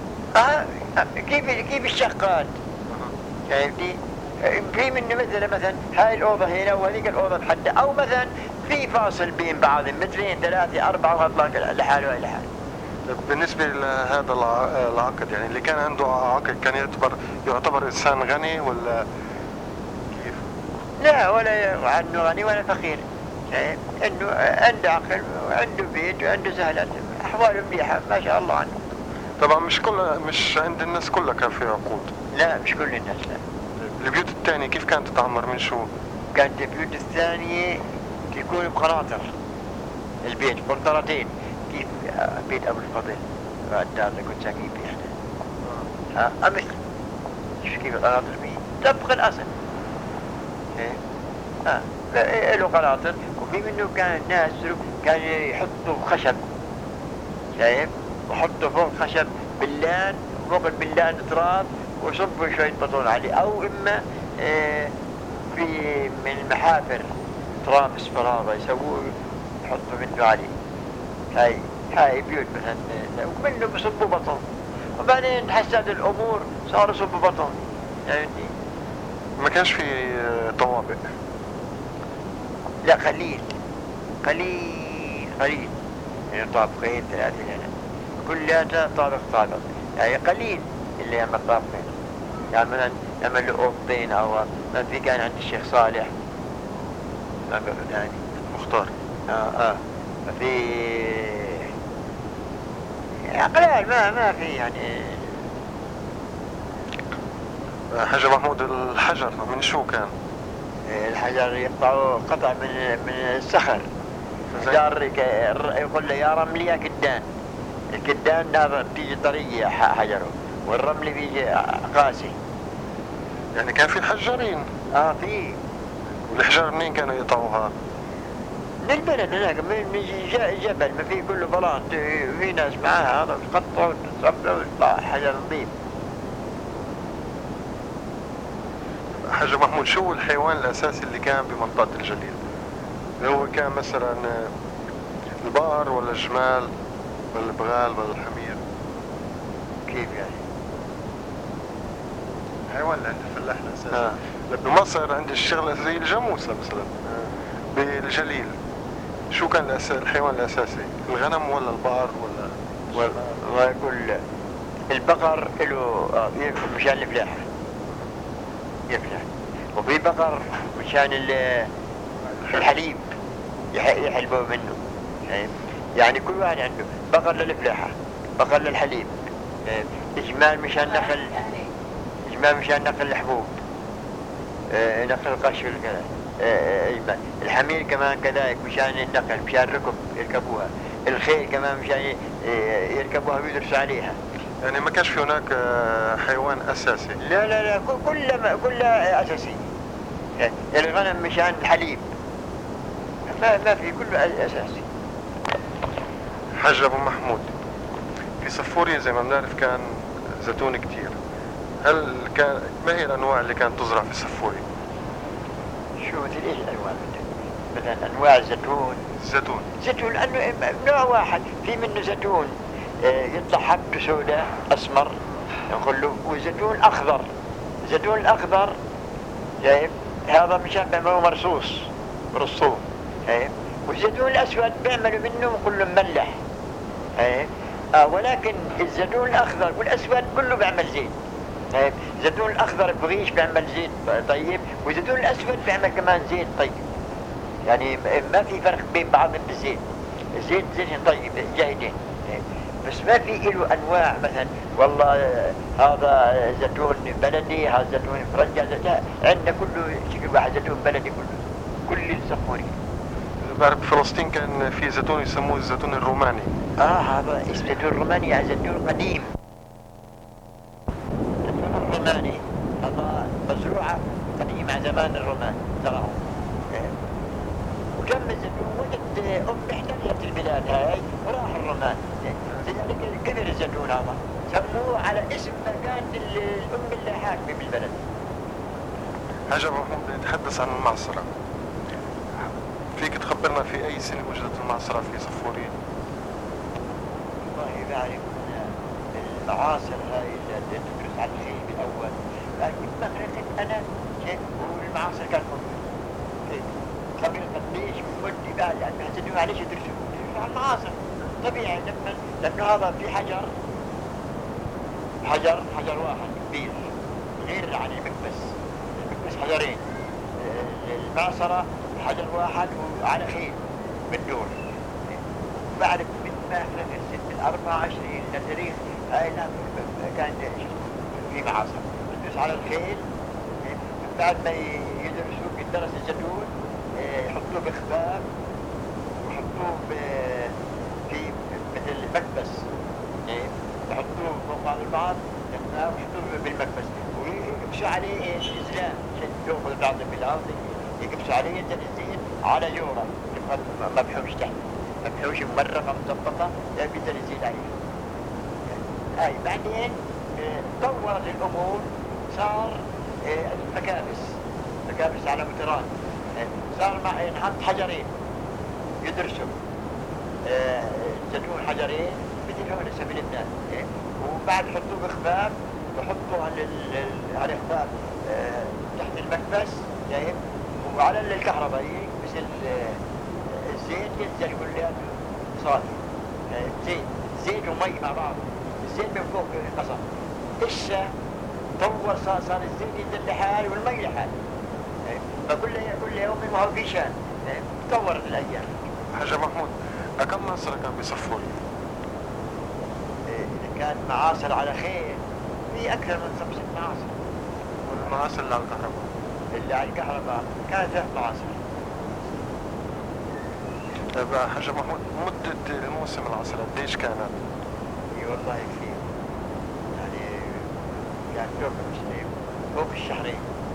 كيف الشقات شايفني؟ في منه مثلا هاي الأوضة هنا وهذيك الأوضة بحدها، أو مثلا في فاصل بين بعض مترين 3 4 وهطلع لحاله وهي لحاله. بالنسبة لهذا العقد يعني اللي كان عنده عقد كان يعتبر إنسان غني ولا كيف؟ لا ولا عنه غني ولا فقير، انه عنده عقل وعنده بيت وعنده سهلات، احواله مليحه ما شاء الله عنه. طبعا مش عند الناس كلها كان في عقود. لا مش كل الناس لا. البيوت الثانية كيف كانت تتعمر من شو؟ كانت البيوت الثانية تكون بقناطر، البيت قنطرتين كيف بيت ابو الفضل الدار اللي كنت ساكن فيه احنا. مثل شوف كيف القناطر فيه طبق الاصل. له قناطر، وفي منه كان الناس كانوا يحطوا خشب شايف، وحطوا فوق خشب بلان وفوق البلان تراب وصبوا شوية بطون عليه، او اما في من المحافر تراب اصفر هذا يسووه يحطوا منه عليه. هاي بيوت مثلا ومنه بصبوا بطون، وبعدين حسد الامور صاروا يصبوا بطون يعني. ما كانش في طوابق؟ لا قليل يعني طابقين 3 هنا كلها طابق يعني قليل اللي يعمل طابقين. يعني مثلا يعمل له اوضتين، او ما في كان عند الشيخ صالح ما يعني مختار في قليل ما في يعني. حاج محمود الحجر من شو كان؟ الحجر يقطعوا قطع من الصخر، الحجر يقول له يا رملي يا كدان، الكدان هذا بتيجي طرية حجره، والرمل بيجي قاسي. يعني كان في الحجارين؟ في. والحجار منين كانوا يقطعوها؟ من البلد هناك من جبل ما فيه كله بلاط، في ناس معاها هذا تقطع وتصبر ويطلع حجر نظيف. حاج محمود شو الحيوان الأساسي اللي كان بمنطقة الجليل؟ هو كان مثلا البقر ولا الجمال ولا البغال ولا الحمير؟ كيف يعني؟ الحيوان اللي عند الفلاح الأساسي. بمصر عند الشغلة زي الجاموسة مثلا. بالجليل شو كان الحيوان الأساسي؟ الغنم ولا البقر ولا يقول البقر له مشان الفلاحة يفلح، وفي بقر مشان الحليب يحلبوا منه. يعني كل واحد عنده بقر للفلاحة بقل الحليب، إجمال مشان نقل الحبوب، نقل القش والكذا، الحمير كمان كذلك مشان النقل، مشان الركب يركبوها، الخيل كمان مشان يركبوها ويدرسوا عليها. يعني ما كانش في هناك حيوان أساسي؟ لا كلها أساسي. الغنم مشان الحليب، ما في كله أساسي. حاج أبو محمود، في صفوري زي ما بنعرف كان زيتون كتير، ما هي الأنواع اللي كانت تزرع في صفوري؟ شو مثل إيش الأنواع؟ مثلا أنواع الزيتون. زيتون لأنه نوع واحد، في منه زيتون يطلع حبته سوداء أسمر نقول له، وزيتون أخضر. الزيتون الأخضر شايف هذا مشان بيعملوه مرصوص شايف. والزيتون الأسود بيعملوا منه نقول له مملح. ولكن الزيتون الأخضر والأسود كله بيعمل زيت. الزيتون الأخضر بغيش بيعمل زيت طيب، والزيتون الأسود بيعمل كمان زيت طيب. يعني ما في فرق بين بعضهم بالزيت. الزيت زيتين طيب جيدين، بس ما في له أنواع مثلا والله هذا زيتون بلدي، هذا زيتون فرنجة. لا، عندنا كله شكل واحد، زيتون بلدي كل الصفوري. بعرف فلسطين كان في زيتون يسموه الزيتون الروماني. هذا الزيتون الروماني، يعني زيتون قديم. الزيتون الروماني هذا مزروعة قديمة زمان الرومان زرعوا. وكم الزيتون وجد احتلت البلاد هاي وراح الرومان، لذلك كبر الزيتون هذا، سموه على اسم مكان الأم اللي حاكمة بالبلد. حاج أبو محمود، نتحدث عن المعصرة. فيك تخبرنا في أي سنة وجدت المعصرة في صفوري؟ والله بعرف المعاصر هاي اللي تدرس على الخيل بالأول، لكن ما قرأت أنا كيف والمعاصر كانت موجودة. خبرت قديش مدة بعد، لأنه حسدوا معلش يدرسوا على المعاصر طبيعي، لأنه هذا في حجر واحد كبير غير عن المكبس حجرين. المعصرة حجر واحد وعلى خيل بالدور. بعرف من ما احنا في سنة 24 لتاريخ هاي كان في معاصر ندرس على الخيل. بعد ما يدرسوا بالدرس الزيتون يحطوه بخباب ويحطوه في مثل المكبس، يحطوه فوق بعض البعض ويحطوه بالمكبس ويكبسوا عليه إزلام عشان يأخذ بعض بالأرض، يكبسوا عليه ينزل الزيت على جورة ما بحوش تحت، ما بحوش ممرقة مزبطة، ينزل الزيت عليه. هاي بعدين طورت الأمور، صار مكابس على متران، صار نحط حجرين يدرسوا زيتون، حجرين مثل هون هسه بلبنان، وبعد يحطوه بخباب ويحطوه على خباب تحت المكبس جايب، وعلى الكهرباء مثل الزيت ينزل كلياته صافي، زيت ومي مع بعض. الزيت من فوق انقصر، هسه طور صار الزيت ينزل لحال والمي لحال، فكل يوم وهو في شان، تطورت الايام. حاج محمود، كم معصرة كان بصفوري؟ إذا كان معاصر على خيل في أكثر من 5 معاصر. والمعاصر اللي على الكهرباء؟ اللي على الكهرباء كانت 3 معاصر. طيب حاج محمود، مدة الموسم العصر قديش كانت؟ والله كثير، يعني فوق الشهرين.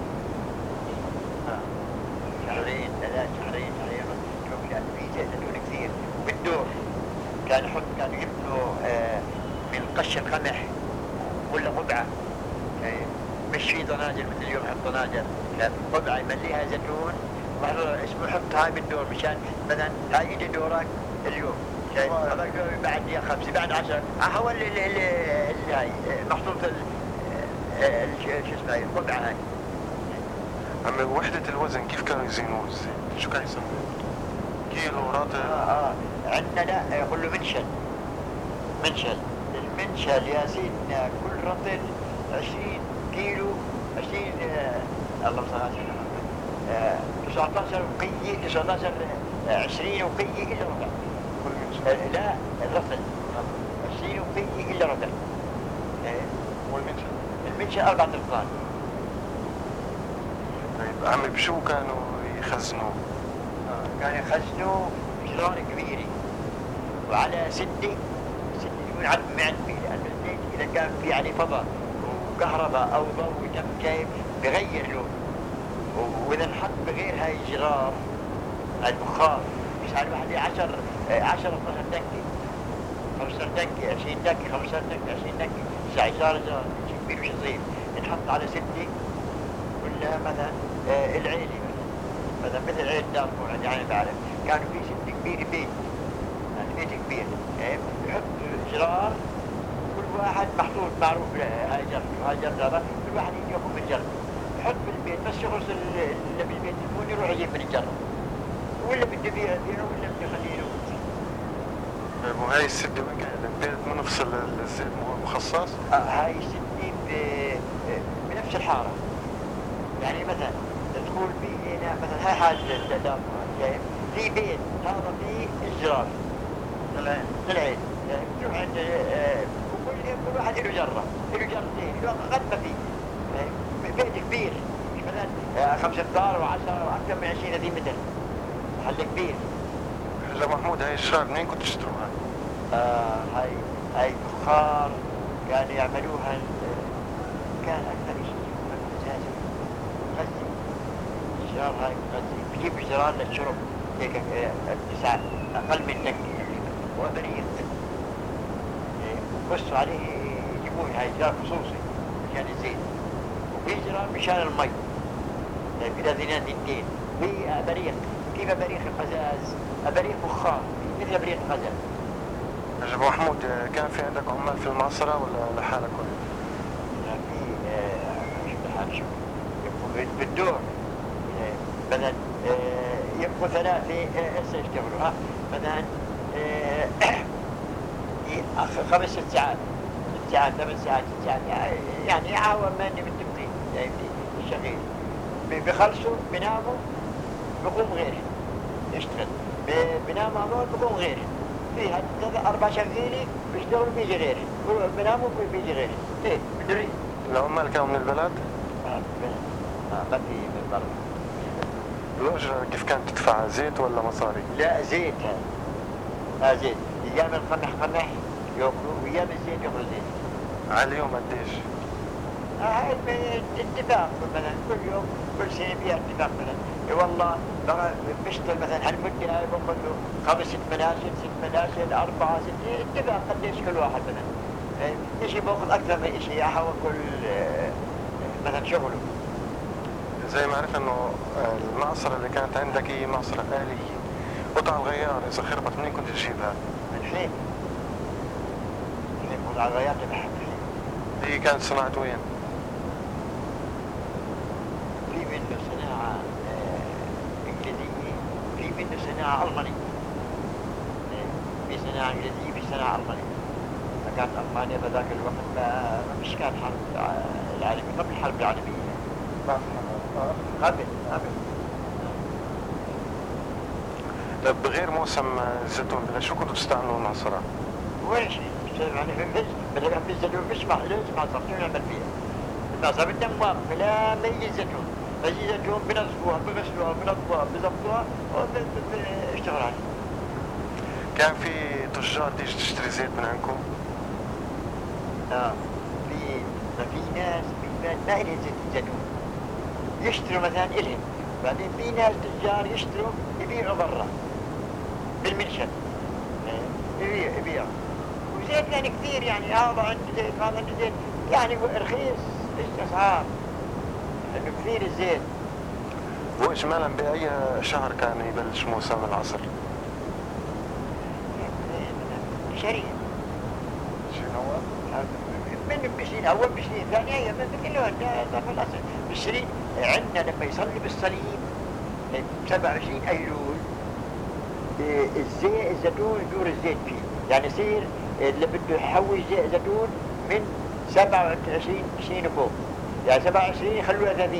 شهرين 3 شهرين شوف، يعني في زيتون كثير بالدور. كانوا يبنوا من قش القمح ولا قبعة، مش في ضناجر مثل اليوم يحط ضناجر، لا قبعة يمليها زيتون مرة اسمه حط هاي بالدور، مشان مثلا هاي يجي دورك اليوم هذاك بعد 5 بعد 10 هو اللي هاي محطوط شو اسمه هاي القبعة هاي. أما وحدة الوزن كيف كانوا يزينوه الزيت؟ شو كانوا يسموه؟ كيلو رطل؟ عندنا لا يقول له منشل. المنشل يا سيدنا كل رطل 20 كيلو، 20 اللهم صل على سيدنا 19 وقية، 19 20 وقية إلا ربع. لا الرطل 20 فيه إلا ردر. والمنشأ؟ المنشأ 4 طرقان. طيب عمي بشو كانوا يخزنوا؟ كانوا يخزنوا جدران كبيرة وعلى سدة يكون عد فيه، لأن الزيت إذا كان في عليه فضاء وكهرباء أو ضوء تم جايب بغير لون، وإذا نحط بغير هاي الجرار البخار يسعى الواحد 10 12 دكة، 15 دكة، 20 دكة، 15 دكة، 20 دكة، يسعى جرار شيء كبير وشيء صغير، نحط على سدة ولا مثلا العيلة مثلا مثل عيلة دار موعد، يعني بعرف كانوا في سدة كبيرة بيت، يعني بيت كبير يحط جرار كل واحد محطوط معروف هاي جرة وهاي جرة، كل واحد يجي ياخذ من جرة يحط بالبيت، بس يخلص اللي بالبيت يكون يروح يجيب من الجرة، ولا بده يبيع ولا بده يخليه له. طيب وهي السدة وين كانت؟ البيت منفصل الزيت مخصص؟ هاي السدة بنفس الحارة، يعني مثلا تدخل هنا مثلا هاي حاجة الدار جايب في بيت هذا فيه الجرار للعين، تروح عند كل واحد له جرة، له جرتين، له قد ما فيه بيت كبير مثلا 5 دار و10 وأكثر من 20 30 متر، محل كبير. هلا محمود هاي الجرار منين كنت تشتروها؟ هاي بخار كانوا يعملوها، كان أكثر شيء غزي الجرار، هاي غزي بجيب الجرار للشرب هيك 9 أقل من دقيقة وبريق بصوا عليه يجيبون هاي جرار خصوصي مشان الزيت، وفي جرار مشان المي إلى ذنان دين، في أبريق كيف أبريق القزاز، أبريق بخار مثل أبريق القزاز. يا أبو محمود كان في عندك عمال في المعصرة ولا لحالك ولا؟ في لحال شو يبقوا بالدور، مثلا يبقوا 3 هسه يشتغلوا مثلا 5 6 ساعات 6 ساعات 8 ساعات 6 ساعات، يعني يعاون مني بالتبطيل الشغيل، بيخلصوا بيناموا بقوم غيري يشتغل، بيناموا هذول بقوم غيري، في 4 شغيلي بيشتغلوا بيجي غيري، بيناموا بيجي غيري، ايه بدري. العمال كانوا من البلد؟ ما في من برا. الأجرة كيف كانت تدفع زيت ولا مصاري؟ لا زيت، زيت، أيام القمح قمح يأكلوا وأيام الزيت يأكلوا زيت. على اليوم قديش؟ هاي اتفاق مثلا كل يوم كل سنة فيها اتفاق مثلا، والله بيشتغل مثلا هالمدة هاي بقول له 5 6 مناشل 6 مناشل 4 6 اتفاق قديش كل واحد مثلا، شيء باخذ أكثر من شيء أحاول كل مثلا شغله. زي ما عرفت انه المعصرة اللي كانت عندك هي معصرة آلية، قطع الغيار إذا خربت منين كنت تجيبها؟ من حين قطع الغيار تبعها هي كانت صناعة وين؟ في منه صناعة إنجليزية، في منه صناعة ألمانية، في صناعة إنجليزية في صناعة ألمانية. فكانت ألمانيا بذاك الوقت ما مش كان حرب العالمية، قبل الحرب العالمية قبل. طيب بغير موسم الزيتون شو كنتوا تستعملوا المعصرة؟ وين شيء يعني في الفز بدل في الزيتون بسمح ليش ما صار شو نعمل فيها؟ المعصرة بدنا موافقة لا ما يجي زيتون، فيجي زيتون بنصفوها بغسلوها بنضفوها بضبطوها وبنشتغل عليها. كان في تجار تيجي تشتري زيت من عندكم؟ في ناس ما إلهم زيتون يشتروا مثلا إلهم، بعدين في ناس تجار يشتروا يبيعوا برا بالمنشل، يبيعوا وزيت يعني كثير، يعني هذا عندي زيت هذا عندي زيت، يعني رخيص اسعار لأنه كثير الزيت. وإجمالا بأي شهر كان يبلش موسم العصر؟ شريط من بشرين أول بشرين ثاني أيام من كله في الأصل بشرين عندنا لما يصلي بالصليب 27 أيلول الزيتون يدور الزيت فيه، يعني يصير اللي بده يحوي زيتون من 27 سنين فوق، يعني 27 يخلوها 30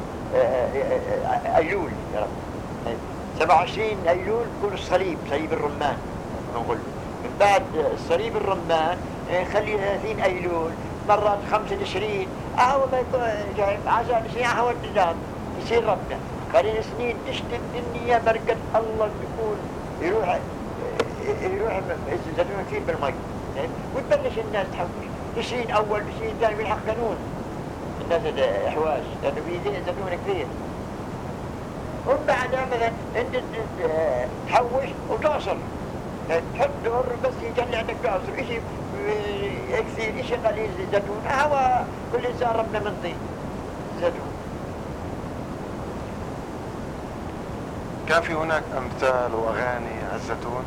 أيلول يا رب. 27 أيلول يكون الصليب صليب الرمان نقول، من بعد صليب الرمان خلي 30 أيلول، مرات 25. هو ما يكون جايب 10 سنين هو النظام يصير ربنا. خلينا سنين تشتد الدنيا بركة الله يكون يروح الزيتون كثير بالمي، وتبلش الناس تحوش 20 أول 20 ثاني يحقنون الناس الأحواش لأنه في زيتون كثير. وبعدها مثلا انت تحوش وتعصر، تحط دور بس يجلي عندك تعصر اشي كثير اشي قليل زيتون. هو كل انسان ربنا من طين زيتون. كان في هناك امثال واغاني على الزيتون؟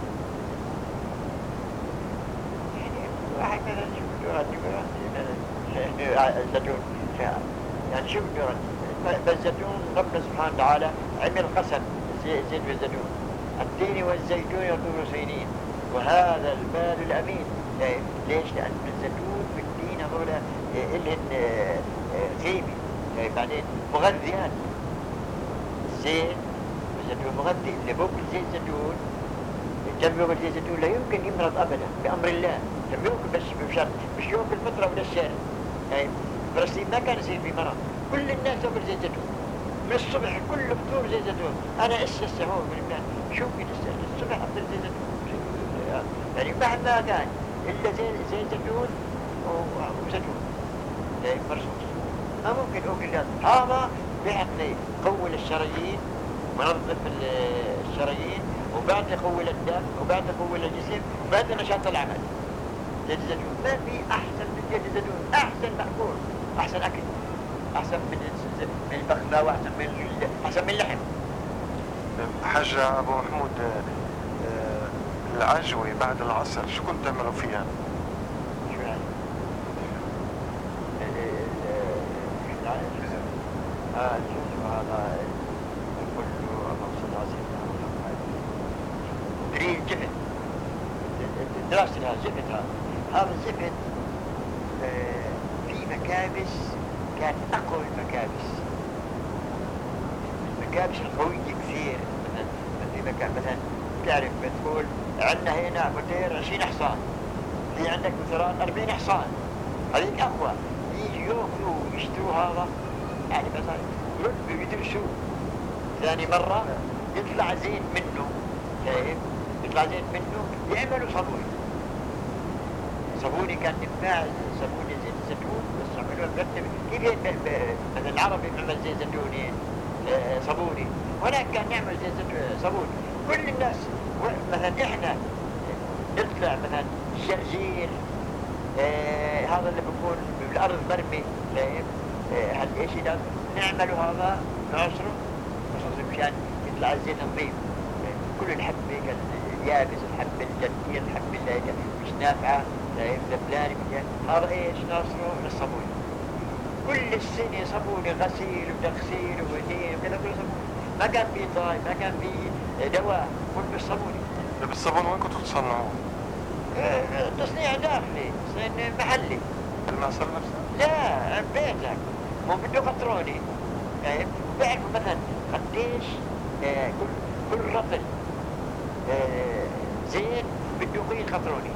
يعني واحد مثلا شو بده يغني الزيتون يعني شو بده يغني. بالزيتون ربنا سبحانه وتعالى عمل قسم زيت بالزيتون: التين والزيتون يطول سنين وهذا البال الأمين. ليش؟ لأن الزيتون والتين هذول إلهن قيمة، بعدين مغذيات. الزيت الزيتون مغذي، اللي بوكل زيت زيتون جنب يوكل زيت زيتون لا يمكن يمرض أبدا بأمر الله. جنب يوكل بس بشرط مش يوكل فترة ولا الشارع. فلسطين ما كان يصير في مرض، كل الناس تاكل زيت زيتون من الصبح، كل فطور زيت زيتون. انا السحور من الناس شو كده الصبح افطر زيت زيتون، يعني مهما كان الا زيت زيتون وزيتون مرصوص. ما ممكن اكل هذا بيعطي قوة للشرايين، منظف الشرايين، وبعد يقوي الدم، وبعد يقوي الجسم، وبعد نشاط العمل. زيت الزيتون ما في احسن من زيت الزيتون، احسن مأكول، احسن اكل، احسن من البخله، واحسن من اللحم. حاج ابو محمود، العجوة بعد العصر شو كنت تعملوا فيها؟ شو يعني؟ شو هذا كله اللهم صل على سيدنا محمد. تريد الجفن، دراسة هذا الزفت، هذا الزفت في مكابس كان أقوى المكابس، المكابس القوية كثير. مثلا في مكان مثلا تعرف بتقول عندنا هنا مدير 20 حصان، في عندك مثلا 40 حصان، هذيك أقوى. يجي يأكلوا ويشتروا هذا، يعني مثلا يردوا يدرسوا، ثاني مرة يطلع زين منه، شايف؟ يطلع زين منه يعملوا صابون. صابوني كان ينفع، صابوني زيت الزيتون بس عملوها مرتب. كيف مثلا العربي بيعمل زيت زيتوني صابوني، هناك كان يعمل زيت صابون. كل الناس مثلا احنا نطلع مثلا الشرجير، هذا اللي بيكون بالارض مرمي، شايف؟ هالشيء ده نعمله هذا نعصره مشان يطلع الزيت نظيف. كل الحبة اليابس، الحبة الجدية، الحبة اللي مش نافعة، شايف؟ الفلاني هذا ايش نعصره للصابون. كل السنة صابون، غسيل وتغسيل ودين وكذا، كل صابون. ما كان في طاي، ما كان في دواء، كل بالصابون. بالصابون وين كنتوا تصنعوه؟ تصنيع داخلي، تصنيع محلي. المعصر نفسه؟ لا بيتك، مو بده قطروني. بيعرفوا مثلا قديش كل رطل زين بده قيل قطروني.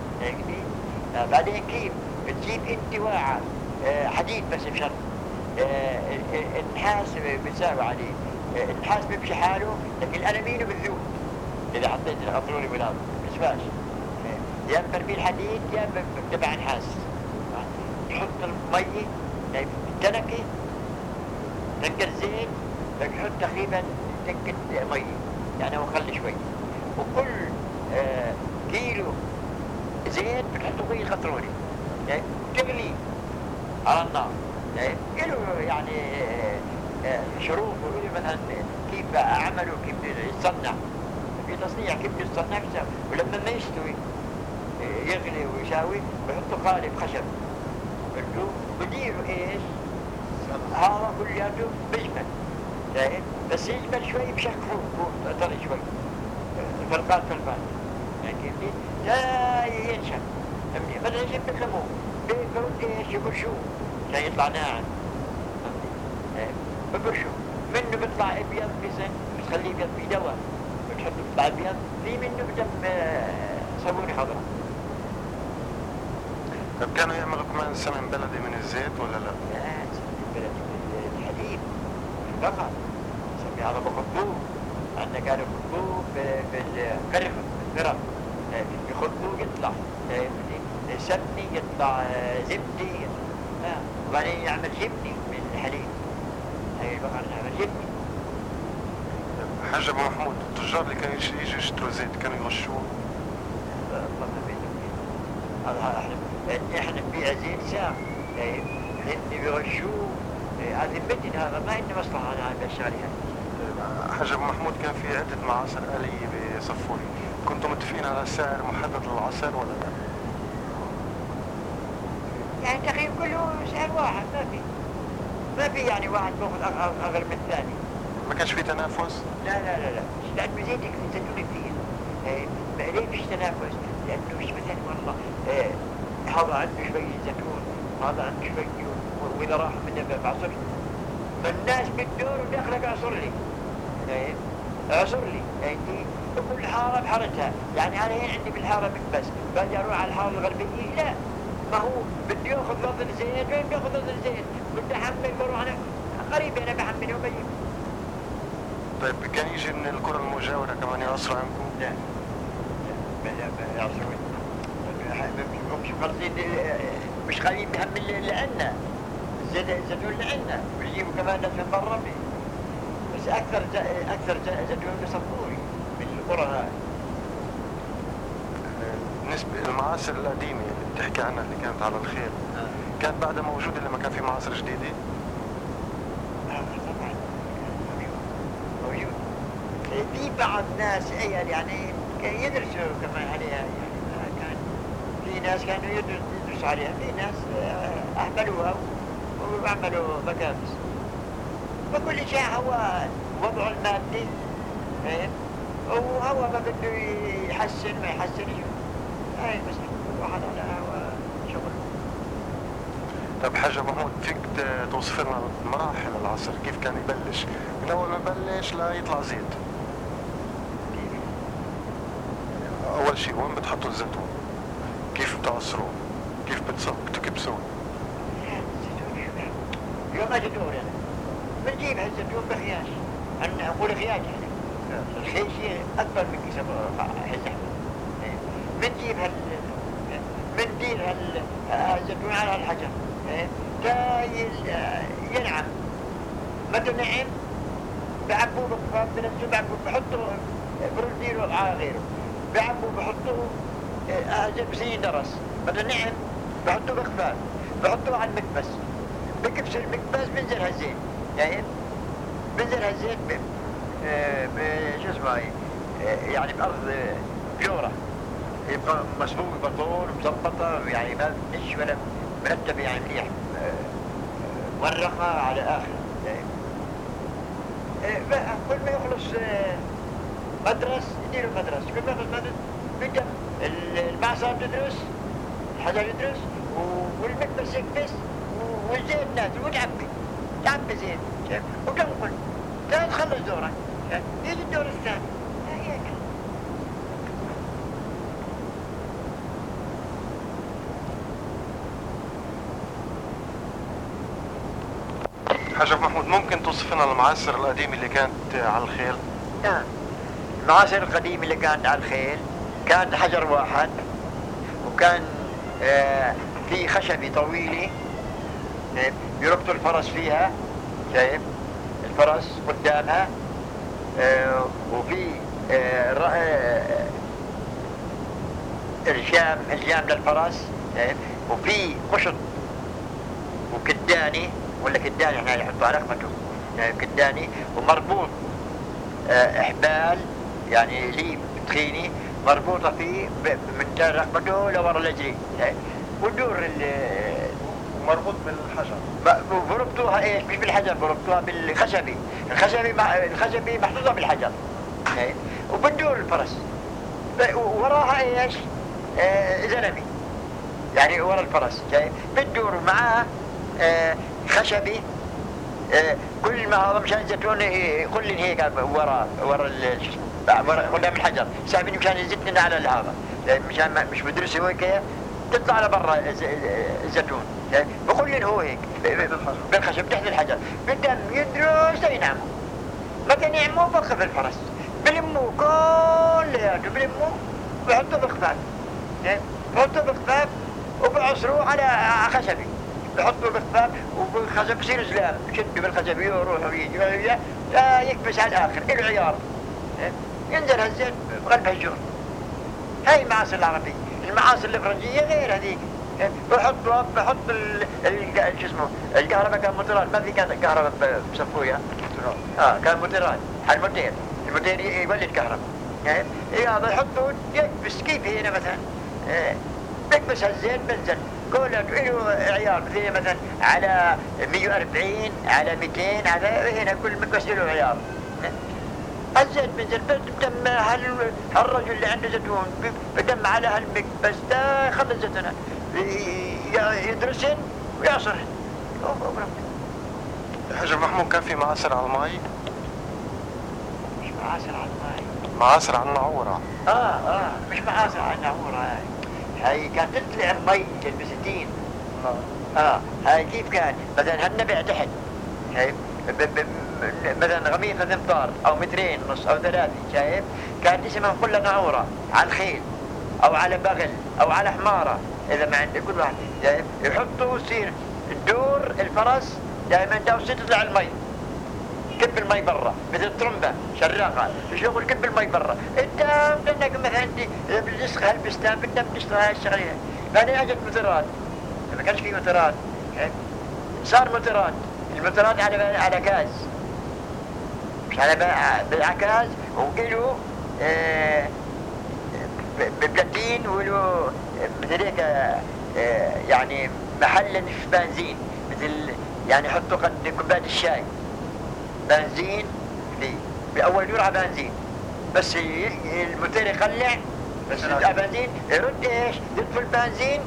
بعدين كيف بتجيب انت واعة حديد بس بشرط النحاس بتساوي عليه. النحاس بيمشي حاله، لكن الألمينيوم بتذوب إذا حطيت القطروني بالأرض بيسواش. يا برميل حديد يا تبع نحاس. تحط المي التنكة، تنكة الزيت، بتحط تقريبا تنكة مي، يعني وخلي شوي. وكل كيلو زيت بتحطوا فيه قطروني، تغلي على النار. يعني شروط مثلا كيف عملوا، كيف يتصنع، في تصنيع كيف يتصنع. ولما ما يستوي يغلي ويساوي بيحطوا قالب خشب، بديروا ايش هذا كلياته بيجمل، شايف؟ بس يجمل شوي بشكله طري شوي، فرقان لكن لا ينشف. بدل يجيب الليمون بيقولوا ايش يقشوه عشان يطلع ناعم، بقشوه منه بيطلع ابيض بسن، بتخليه ابيض في دواء، بتحطه بيطلع ابيض، في منه بدم صابوني خضراء. طيب كانوا يعملوا كمان سمن بلدي من الزيت ولا لا؟ لا، سمن بلدي من الحليب، البقر، سمي هذا بخطوه. عندنا كانوا يخطوه في القرفة، القرب، يخطوه يطلع سمني، يطلع زبدي، وبعدين يعمل جبني من الحليب. هاي البقر نعمل جبني. حاج ابو محمود، التجار اللي كانوا يجوا يشتروا زيت كانوا يغشوه؟ والله ما بينهم. احنا نبيع زيت سام، اللي بيغشوه هذا بدن، هذا ما إنه مصلحة أنا بشتغل عليها. حاج ابو محمود، كان في عدة معاصر آلية بصفوري، كنتوا متفقين على سعر محدد للعصر ولا لا؟ يعني تقريبا كله سعر واحد، ما في يعني واحد بياخذ أغلى من الثاني. ما كانش في تنافس؟ لا، لأنه زيتك زيتون كثير. ليه فيش تنافس؟ لأنه مش مثلا والله هذا عنده شوية زيتون، هذا عنده شوية، وإذا راح منه بعصر، فالناس بالدور وداخلك اعصر لي، اعصر لي، يعني كل حارة بحارتها. يعني أنا هنا عندي بالحارة بس باجي أروح على الحارة الغربية، لا، ما هو بدي ياخذ فضل زيت، وين بياخذ فضل زيت؟ بدي أحمل، بروح أنا قريب، أنا بحمل وبجيب. طيب كان يجي من القرى المجاورة كمان يعصروا عندكم؟ لا يعصرون، مش قاصدين، مش قريب هم اللي عندنا، الزيتون اللي عندنا، بيجيبوا كمان ناس من برا، بس أكثر زيتون بصفوري من القرى هاي. بالنسبة للمعاصر القديمة اللي بتحكي عنها اللي كانت على الخيل، كانت بعدها موجودة لما كان في معاصر جديدة؟ طبعا موجود. في بعض ناس يعني يدرسوا كمان عليها، كان في ناس كانوا يدرسوا عليها، في ناس أهملوها وعملوا مكابس. وكل شيء هو وضعه المادي، وهو ما بده يحسن ما يحسنش، هاي بس كل واحد على شغله. طيب حاج ابو محمود، فيك توصف لنا مراحل العصر، كيف كان يبلش من اول ما بلش لا يطلع زيت؟ اول شيء وين بتحطوا الزيتون؟ كيف بتعصروه؟ كيف بتكبسوه؟ اليوم اجي دور انا بنجيب هالزيتون بخياش، انا اقول خياش يعني الخيش اكبر من كيس الزحمه. بنجيب بندير هالزيتون على الحجر، تا ينعم، متى نعم بعبوه بقفاف، بنفسه بعبوه، بحطه برديره على غيره، بعبوه بحطه بسين درس، متى نعم بحطه بقفاف، بحطه على المكبس، بكبس المكبس، بنزل هالزيت، يعني بنزل هالزيت شو اسمه يعني بأرض جورة، يبقى مسبوق بطول ومزبطة، يعني ما بنش ولا مرتب، يعني مليح، ورقة على آخر. كل ما يخلص مدرس يديله مدرس، كل ما يخلص مدرس بيبدأ المعصر تدرس، الحجر يدرس، والمكبس يكبس، والزيت نازل وتعبي زيت وتنقل، لا تخلص دورك، يجي الدور الثاني. حاج ابو محمود، ممكن توصف لنا المعاصر القديمة اللي كانت على الخيل؟ نعم، المعاصر القديمة اللي كانت على الخيل كان حجر واحد، وكان في خشبة طويلة يربطوا الفرس فيها، شايف الفرس قدامها، وفي الجام للفرس، شايف، وفي قشط وكداني، ولا كداني احنا يحطوا على رقبته، يعني كداني، ومربوط احبال، يعني ليب تخيني مربوطة فيه من تحت رقبته لورا الرجلين، ودور مربوط بالحجر. بربطوها ايش؟ مش بالحجر، بربطوها بالخشبي، الخشبي محطوطة بالحجر، وبندور الفرس، وراها ايش؟ زلمي، يعني ورا الفرس، بندور معاه خشبي، كل ما هذا مشان الزيتون كل هيك ورا قدام الحجر، سابين مشان يزتنا على هذا، مشان مش بدرسوا هيك تطلع لبرا الزيتون، بكل هو هيك بالخشب تحت الحجر، بدهم يدرسوا يناموا، متى يناموا بوقف الفرس بلموا كلياته بلموا بحطوا بخفاف، بحطوا بخفاف وبعصروه على خشبي، بحطوا بخفاف وبالخشب بصير زلام، شدوا بالخشب يروح ويجي لا يكبس على الاخر له عيار، ينزل هالزيت بقلب هالجور. هاي المعاصر العربية. المعاصر الفرنجية غير هذيك، بحط شو اسمه الكهرباء كان موتورات، ما في كان كهرباء بسفوية، كان موتورات على الموتور يولد كهرباء، هذا يحطوا يكبس كيف هنا مثلا، بيكبس هالزيت بنزل كله له عيار، مثلا على 140 على 200 على هنا كل مكبس له عيار. الزيت بنزل بدم هالرجل اللي عنده زيتون بدم على هالمكبس ده يخلص زيتونه يدرسن ويعصرن. حاج محمود كان في معاصر على المي؟ مش معاصر على المي، معاصر على النعورة. مش معاصر على النعورة. هاي كانت تطلع مي البساتين. هاي كيف كان مثلا هالنبع تحت، شايف مثلا غميقة امطار او 2.5 او 3، شايف كانت اسمها كلها نعورة على الخيل او على بغل او على حمارة، اذا ما عندك كل واحد شايف يحطوا يصير دور الفرس دائما توصل تطلع المي، كب المي برا مثل الطرمبة شراقة شغل كب المي برا. انت بدك مثلا بنسخ هالبستان بدنا بنشتغل هاي الشغلة، بعدين اجت مطرات، ما كانش في مطرات، صار مطرات، المطرات على غاز، مش على بالعكاز، وقلوا ببلاتين وله مثل هيك يعني محل نشف بنزين، مثل يعني يحطوا قد كوباية الشاي بنزين فيه بأول يورع بنزين، بس الموتور يقلع بس البنزين يرد ايش يطفي البنزين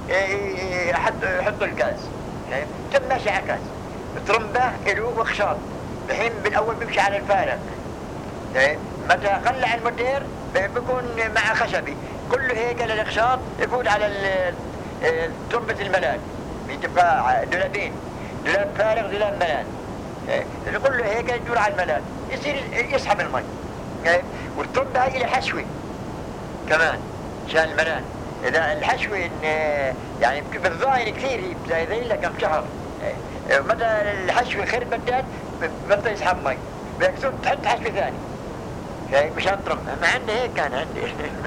يحطوا الغاز، تم ماشي على غاز ترمبه له وخشاط، الحين بالاول بيمشي على الفارق، متى قلع الموتور بيكون مع خشبي كله هيك للخشاط يفوت على ترمبة الملال، بتبقى دولابين، دولاب فارغ دولاب ملال، كله هيك يدور على الملال يصير يسحب المي، والترمبة هاي لها حشوة كمان عشان الملال، اذا الحشوة يعني بالظاهر كثير هي زي لها كم شهر، متى الحشوة خير بدات بطل يسحب مي بيكسر تحط حشوة ثاني مشان ترم، مع عندي هيك كان عندي.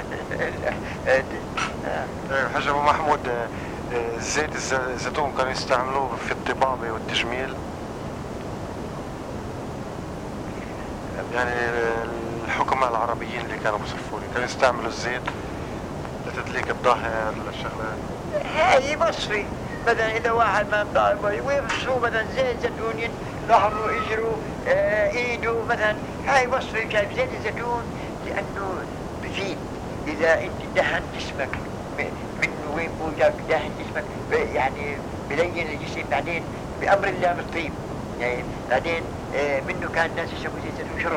حاج ابو محمود، زيت الزيتون كانوا يستعملوه في الطبابة والتجميل، يعني الحكماء العربيين اللي كانوا بصفوري كانوا يستعملوا الزيت لتدليك الظهر للشغلات. هاي وصفي مثلا اذا واحد ما بضاربه ويفسوا مثلا زيت زيتون ظهره اجره ايده مثلا، هاي وصفي شايف زيت الزيتون لانه بفيد، اذا انت دهن جسمك من وين بوجك دهن جسمك يعني بلين الجسم، بعدين بامر الله بالطيب، يعني بعدين منه كان الناس يسووا زيت زيتون شرب،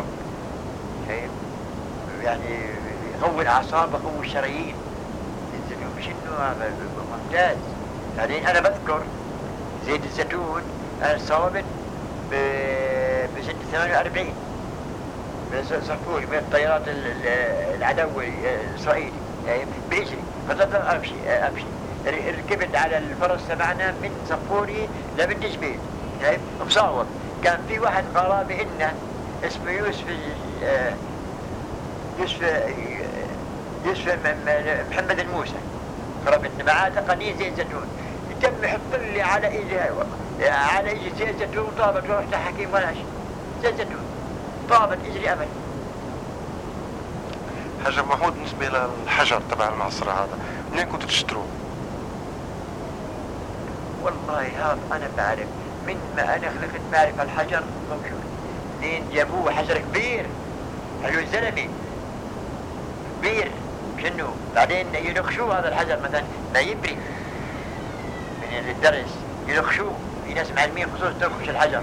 يعني يقوي الاعصاب يقوي الشرايين الزيتون، مش انه ممتاز. بعدين انا بذكر زيت الزيتون انا صابت بسنة 48 صفور من الطيارات العدو الاسرائيلي، بيجري فضلت امشي ركبت على الفرس تبعنا من صفوري لبنت جبيل، مصور. كان في واحد قرابي إلنا اسمه يوسف محمد الموسى، قرابتنا معاه تقنية زيت زيتون، تم يحط لي على ايدي زيت زيتون، طابت ورحت حكيم ولا شيء، زيت زيتون طابت اجري ابد. حاج محمود، بالنسبة للحجر تبع المعصرة هذا منين كنتوا تشتروه؟ والله هذا انا بعرف من ما انا خلقت بعرف الحجر موجود، لين جابوه حجر كبير حلو الزلمه كبير، شنو بعدين ينخشوه هذا الحجر مثلا ما يبري من الدرس ينخشوه، في ناس معلمين خصوص تنخش الحجر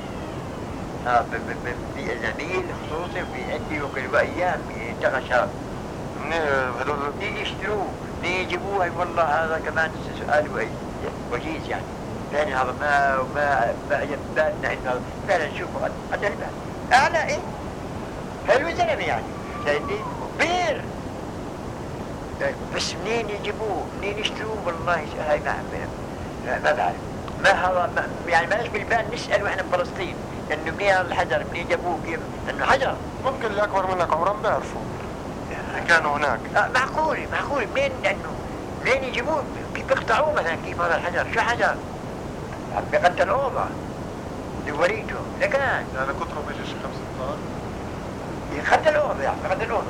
بزميل خصوصي في عندي وكل ايام ينتخش هذا هذول يشتروه يجيبوها والله هذا كمان سؤال وجيز يعني. يعني هذا ما يبالنا انه فعلا شوفوا قد البال اعلى ايه حلو زلمه يعني فاهمني كبير. بس منين يجيبوه منين يشتروه والله هاي ما بعرف. ما هذا يعني ماش بالبال نسال واحنا بفلسطين انه منين هذا الحجر منين جابوه كيف انه حجر. ممكن اللي اكبر منك عمرا بيعرفوا كانوا هناك. معقول منين انه منين يجيبوه كيف يقطعوه مثلا كيف هذا الحجر شو حجر بقتل اوضه لوريته لكن يعني كتره بيجي 5 امتار يخد الأوضة يعني يخد الأوضة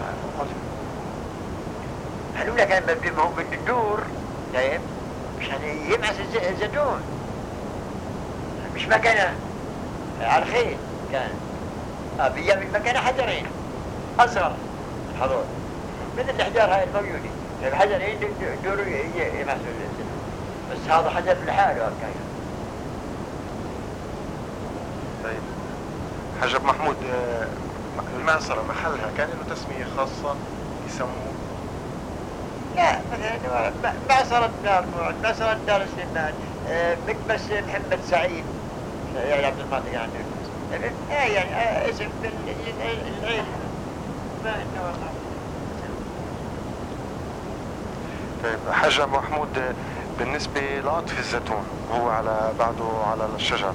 هلو لك أنا ما هو بده الدور طيب مشان يمعس الزيتون مش مكانه على الخيل كان بيعمل مكانه حجرين أصغر هذول مثل الأحجار هاي الموجودة طيب حجرين دور يمعسوا الزيتون بس هذا حجر لحاله كان. طيب حجب محمود المعصرة محلها كان له تسمية خاصة يسموه؟ لا مثلا معصرة دار موعد معصرة دار سليمان مكبس محمد سعيد يعني عبد الماضي يعني يعني اسم العيلة ما انه والله. طيب حجب محمود بالنسبة لعطف الزيتون هو على بعده على الشجر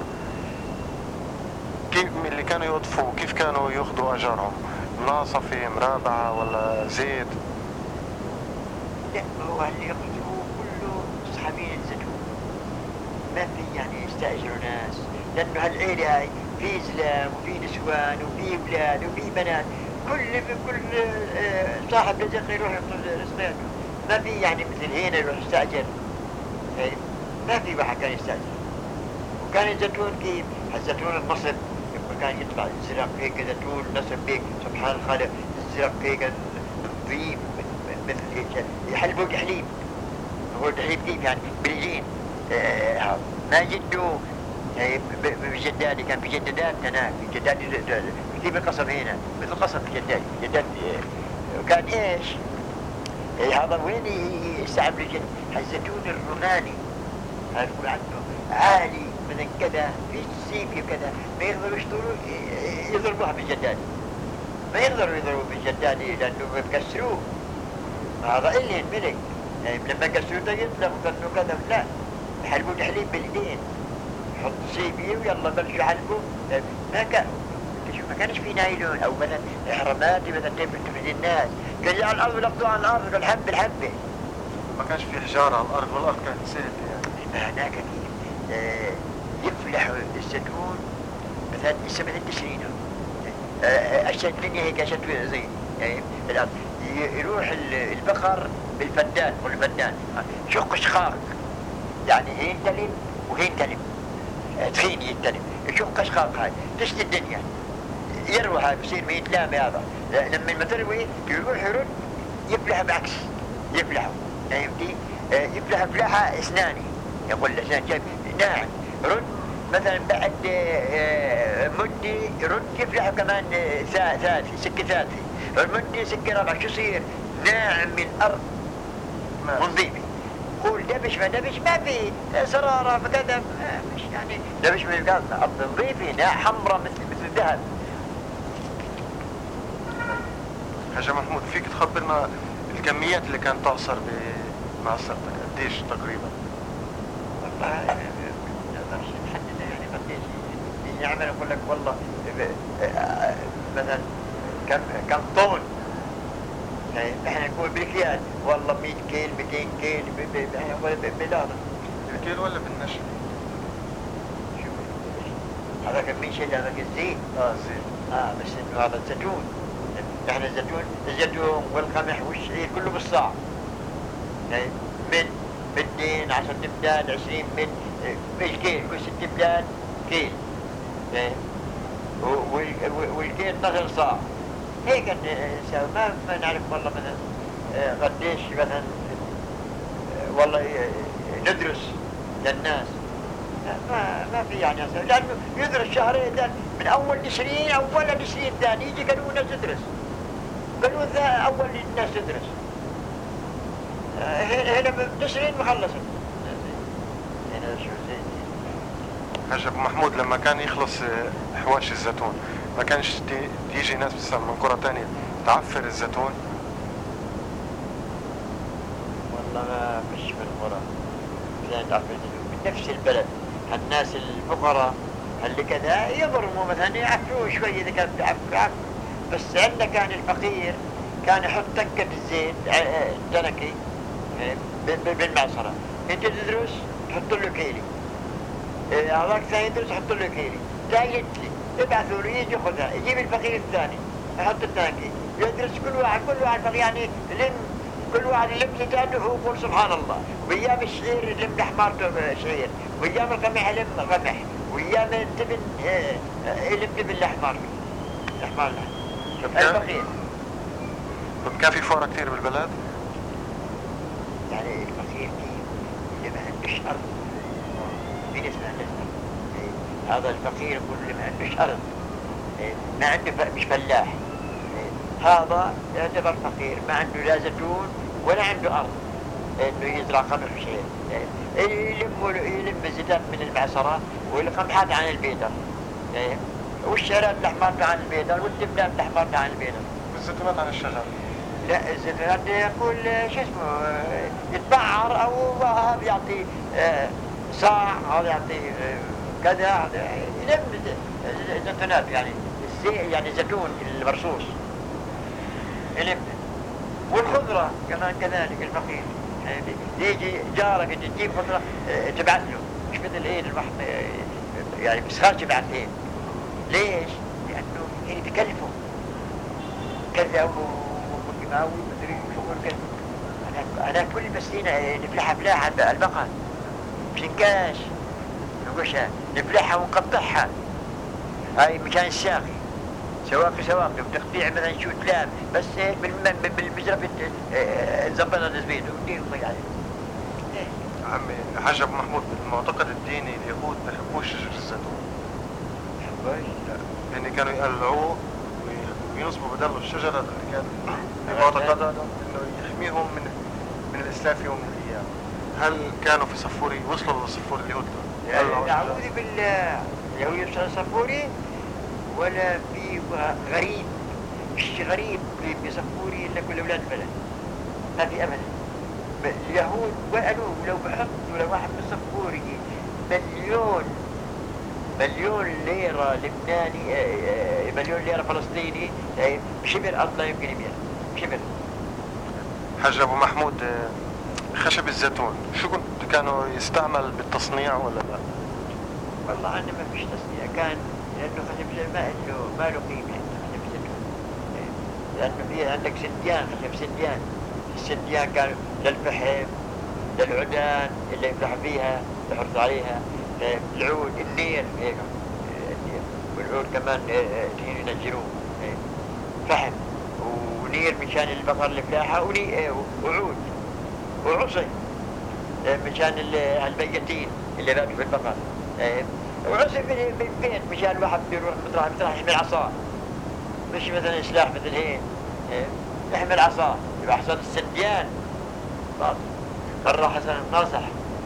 كيف اللي كانوا يطفوا كيف كانوا ياخذوا اجرهم؟ ناصفي مرابعة ولا زيت؟ لا هو اللي ياخذوه كله صحابين الزيتون ما في يعني يستأجروا ناس لانه هالعيلة هاي في زلام وفي نسوان وفي اولاد وفي بنات كل صاحب رزق يروح يطلب رزقه ما في يعني مثل هنا يروح يستأجر ما في واحد كان يستأجر. وكان الزيتون كيف الزيتون المصب كان يطلع الزرق هيك زيتون نصب هيك سبحان الخالق الزرق هيك نظيف مثل هيك يحلبوا الحليب هو الحليب كيف يعني بالجين ما جدوا بجدادي كان في جدادات هناك في جدادي كثير بالقصب هنا مثل قصب جدادي وكان ايش هذا وين يستعمل الزيتون الروماني هذا يقول عنه عالي من كذا في سيف كذا ما يقدروا يشتروا يضربوها بالجداد ما يقدروا يضربوا بالجداد لانه بكسروه هذا اللي الملك يعني لما كسروه يطلقوا كانوا كذا لا يحلبوا الحليب بالايدين يحط سيفيه ويلا بلشوا يحلبوا ما كانش في نايلون او مثلا احرامات مثلا تفرد الناس كان على الارض يلقطوا على الارض الحبه ما كانش في حجاره على الارض والارض كانت سهله يعني هناك يفلح الزيتون مثلا السنة التسعين أشد الدنيا هيك أشد زي يعني الأرض يروح البقر بالفدان والفدان شق شقاق يعني هين تلم وهين تلم تخين يتلم شق شقاق هاي تشتي الدنيا يروح هاي بصير ما يتلام هذا لما المتروي يروح يرد يفلح بعكس يفلحه فهمتي يفلح فلاحة اسناني يقول الاسنان جايب ناعم رد مثلا بعد مدة رد يفلح كمان ثالثي سكة ثالثي المدة سكة رابعة شو يصير ناعم من الأرض منظيمة قول دبش ما دبش ما في سرارة فكذا مش يعني دبش ما يقال أرض نظيفة ناع حمراء مثل الذهب. حاجة محمود فيك تخبرنا الكميات اللي كانت تعصر بمعصرتك قديش تقريبا؟ والله نقدرش نحدد يعني قديش يعمل يقول لك والله مثلا كم طن يعني احنا نقول بالكيال والله 100 كيل 200 كيل احنا نقول بالهذا بالكيل ولا بالنشر؟ شوف هذا كان من شيء هذا الزيت زيت بس انه هذا الزيتون احنا الزيتون والقمح والشعير كله بالصاع يعني من 2 10 تبدال 20 من الكيل كل 6 بلاد كيل والكيل 12 صاع هيك نسوي ما نعرف والله مثلا قديش مثلا والله ندرس للناس ما في يعني لانه يدرس شهرين من اول تشرين ولا تشرين ثاني يجي قالوا الناس تدرس قالوا اول الناس تدرس هنا بتسرين مخلصة. هنا شو زين. حاج ابو محمود لما كان يخلص حواش الزيتون ما كانش تيجي ناس مثلا من قرى تانية تعفر الزيتون؟ والله ما فيش في القرى زين تعفر الزيتون من نفس البلد. الناس الفقراء اللي كذا يضرموا مثلا يعفروا شوية إذا كانت تعفر. بس عندنا كان الفقير كان يحط تكة الزيت دنكي بالمعصرة. انت تدرس تحط له كيلي، هذاك ثاني يدرس يحط له كيلي، ثاني يتلي يبعثوا له يجي ياخذها، يجيب الفقير الثاني يحط الثاني يدرس كل واحد فقير يعني لم كل واحد يلم زيتانه ويقول سبحان الله. وايام الشعير يلم حمارته شعير، وايام القمح يلم قمح، وايام التبن يلم تبن الحمار الفقير. كان في فقراء كثير بالبلد؟ يعني الفقير اللي ما عندوش أرض في ناس ما عندوش أرض. هذا الفقير يقول اللي ما عندوش أرض ما عنده مش فلاح. هذا يعتبر فقير ما عنده لا زيتون ولا عنده أرض إنه يزرع قمح شيء. يلم الزيتات من المعصرة والقمحات عن البيدر والشعرات الأحمر عن البيدر والتبنات الأحمر عن البيدر. والزيتونات عن الشجر؟ لا الزيتونات يقول شو اسمه يتبعر أو هذا يعطي صاع، هذا يعطي كذا، يلم الزيتونات يعني يعني زيتون المرصوص يلم. والخضرة كمان كذلك الفقير يجي جارك تجيب خضرة تبعث له مش مثل ايه الواحد يعني بسخارش بعثين. ليش؟ لأنه يعني بكلفه كذا وماوي مدري شغل كذا. أنا كل مسينة نفلحها فلاحة البقر بشنكاش نقوشها نفلحها ونقطعها. هاي مكان الساقي سواقي وتقطيع مثلا شو تلام بس بالمجرف نظبطها تزبيط وديهم يعني. عمي حاج ابو محمود بالمعتقد الديني اليهود ما يحبوش شجر الزيتون. يعني كانوا يقلعوه وينصبوا بدله الشجرة اللي كان معتقدها انه يحميهم من الاسلام في يوم من الايام. هل كانوا في صفوري وصلوا لصفوري اليهود؟ أعوذ بالله اليهود يوصلوا لصفوري ولا في غريب مش غريب بصفوري الا كل اولاد البلد ما في ابدا. اليهود وقالوا لو بحطوا لواحد من صفوري مليون ليرة لبناني مليون ليرة فلسطيني شبر أرض لا يمكن يبيع شبر. حاج أبو محمود خشب الزيتون شو كانوا يستعمل بالتصنيع ولا لا؟ والله أنا ما فيش تصنيع كان لأنه خشب الزيتون ما له قيمة خشب الزيتون لأنه في عندك خشب سنديان. السنديان كان للفحم للعدان اللي يفتح فيها يحرص عليها العود النير هيك والعود كمان ينجروه فحم ونير مشان البقر الفلاحة وعود وعصي مشان الميتين اللي باتوا في البقر وعصي بالبيت مشان الواحد بيروح مطرح يحمل عصا مش مثلا سلاح مثل هين يحمل عصا يبقى حصل السنديان. مرة حسن ناصح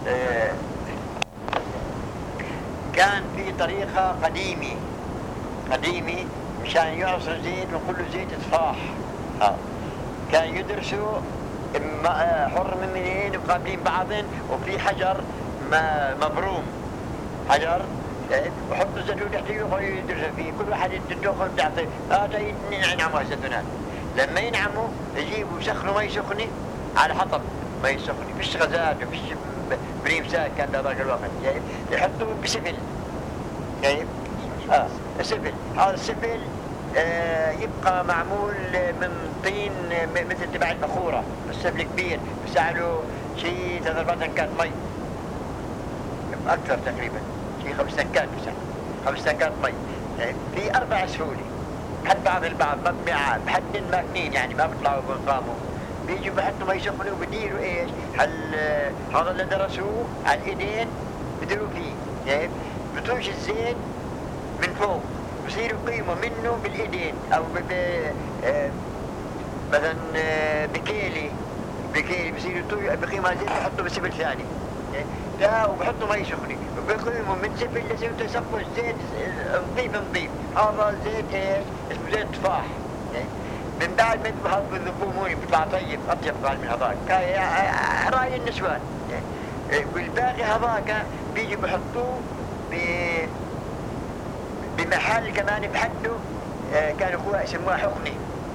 كان في طريقة قديمي مشان يعصر زيت وكل زيت تفاح. كان يدرسوا حر من منين مقابلين بعضن وفي حجر مبروم حجر وحطوا الزيتون تحتيه يدرسوا فيه كل واحد يدخل تعطي هذا ينعموا الزيتونات. لما ينعموا يجيبوا يسخنوا مي سخنة على حطب مي سخنة فيش غازات وفيش بريمسات كان بهذاك الوقت يعني يحطوا بسفل يعني سفل. هذا السفل يبقى معمول من طين مثل تبع البخورة السفل كبير بسعله شيء 3 تنكات مي أكثر تقريبا شيء 5 تنكات بسعله 5 تنكات مي في 4 سهولة بحد بعض البعض بحدين ماكنين يعني ما بيطلعوا بنقاموا بيجوا بحطوا مي سخنة وبديروا ايش هذا اللي درسوه على الايدين بديروا فيه يعني بتوش الزيت من فوق بصيروا يقيموا منه بالايدين او مثلا بكيلي بيصير يطوي بقيمة زيت بحطه بسفل ثاني. لا وبحطوا مي سخنة وبقيموا من سفل لسفل يصفوا الزيت نظيف. هذا زيت ايش؟ اسمه زيت تفاح. من بعد ما يذبحوا بالذبوموني بيطلع طيب اطيب قال من هذاك راي النسوان. والباقي هذاك بيجي بحطوه بمحل كمان بحده كان اخوه يسموها حقني.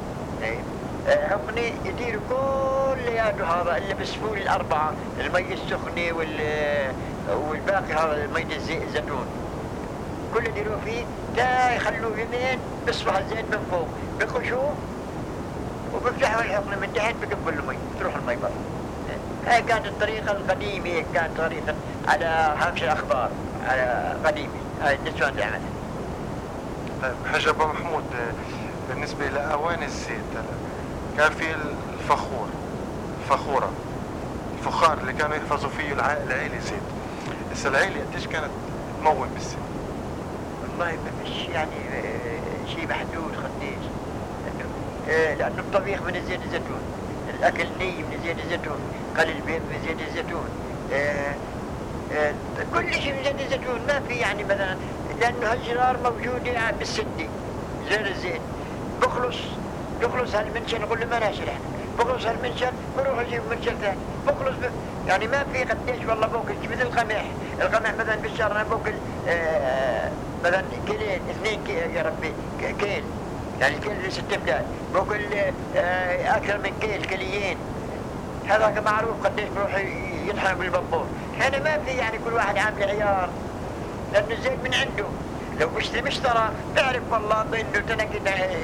حقني يديروا كلياته هذا اللي بالسفول الاربعه المي السخنه والباقي هذا مي الزيتون كله يديروا فيه تا يخلوه يمين بيصبح الزيت من فوق بيخشوه وبيفتحوا الحقنه من تحت بيقبل المي تروح المي برا. هاي كانت الطريقه القديمه كانت طريقه على هامش الاخبار على قديمه هاي النسوان اللي عملها. طيب حاج ابو محمود بالنسبه لاواني الزيت كان في الفخوره الفخار اللي كانوا يحفظوا فيه العائله زيت. هسه العائله قديش كانت تمون بالزيت؟ والله ما فيش يعني شيء محدود قديش لانه الطبيخ من زيت الزيتون، الاكل ني من زيت الزيتون، قلي البيض من زيت الزيتون، كل شيء من زيت الزيتون. ما في يعني مثلا لانه هالجرار موجوده بالسده زين الزيت بخلص هالمنشن نقول له ما ناشر احنا بخلص هالمنشن بروح اجيب منشن ثاني بخلص يعني ما في قديش والله باكل مثل القمح مثلا بالشهر انا باكل مثلا كيلين 2 كيل يا ربي كيل يعني كيل 6 بلاد باكل اكثر من كيلين. هذاك معروف قديش بروح يطحن بالبابور. هنا ما في يعني كل واحد عامل عيار لانه الزيت من عنده. لو مشترى تعرف والله انه تنقل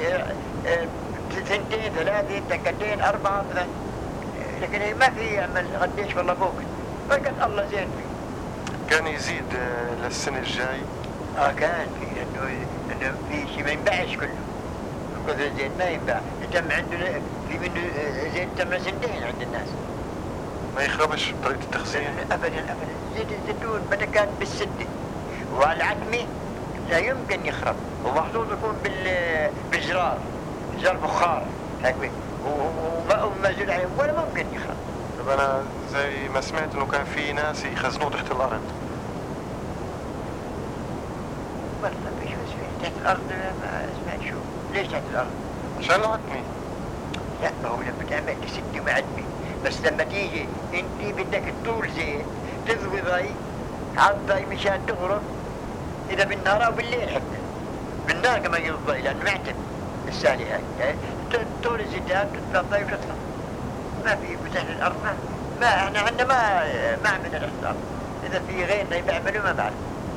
2 3 تنقلين 4 مثلا، لكن ما في يعمل قديش والله باكل فقط الله زين فيه. كان يزيد للسنه الجاي؟ كان في انه في شيء ما ينباعش كله كثر الزيت ما ينباع. تم عنده في منه زيت تم 2 سنين عند الناس ما يخربش بطريقه التخزين؟ ابدا زيت الزيتون بدأ كان بالسده وعلى العتمه لا يمكن يخرب ومحطوط يكون بالجرار جرار بخار هيك وما زل عليه ولا ممكن يخرب. طب انا زي ما سمعت انه كان في ناس يخزنوه تحت الارض. والله مش تحت الارض ما سمعت شو ليش تحت الارض؟ عشان العتمه. لا ما هو لما تعمل سده وعتمه بس لما تيجي انت بدك تطول زيت تضوي ضي عالضي مشان تغرب اذا بالنهار او بالليل حتى بالنهار كمان يضي لانه معتم السالي هاي طول الزيتات تطلع ضي وتطلع ما في بتحت الارض ما احنا عندنا ما عملنا تحت الارض. اذا في غيرنا بيعملوا ما بعرف.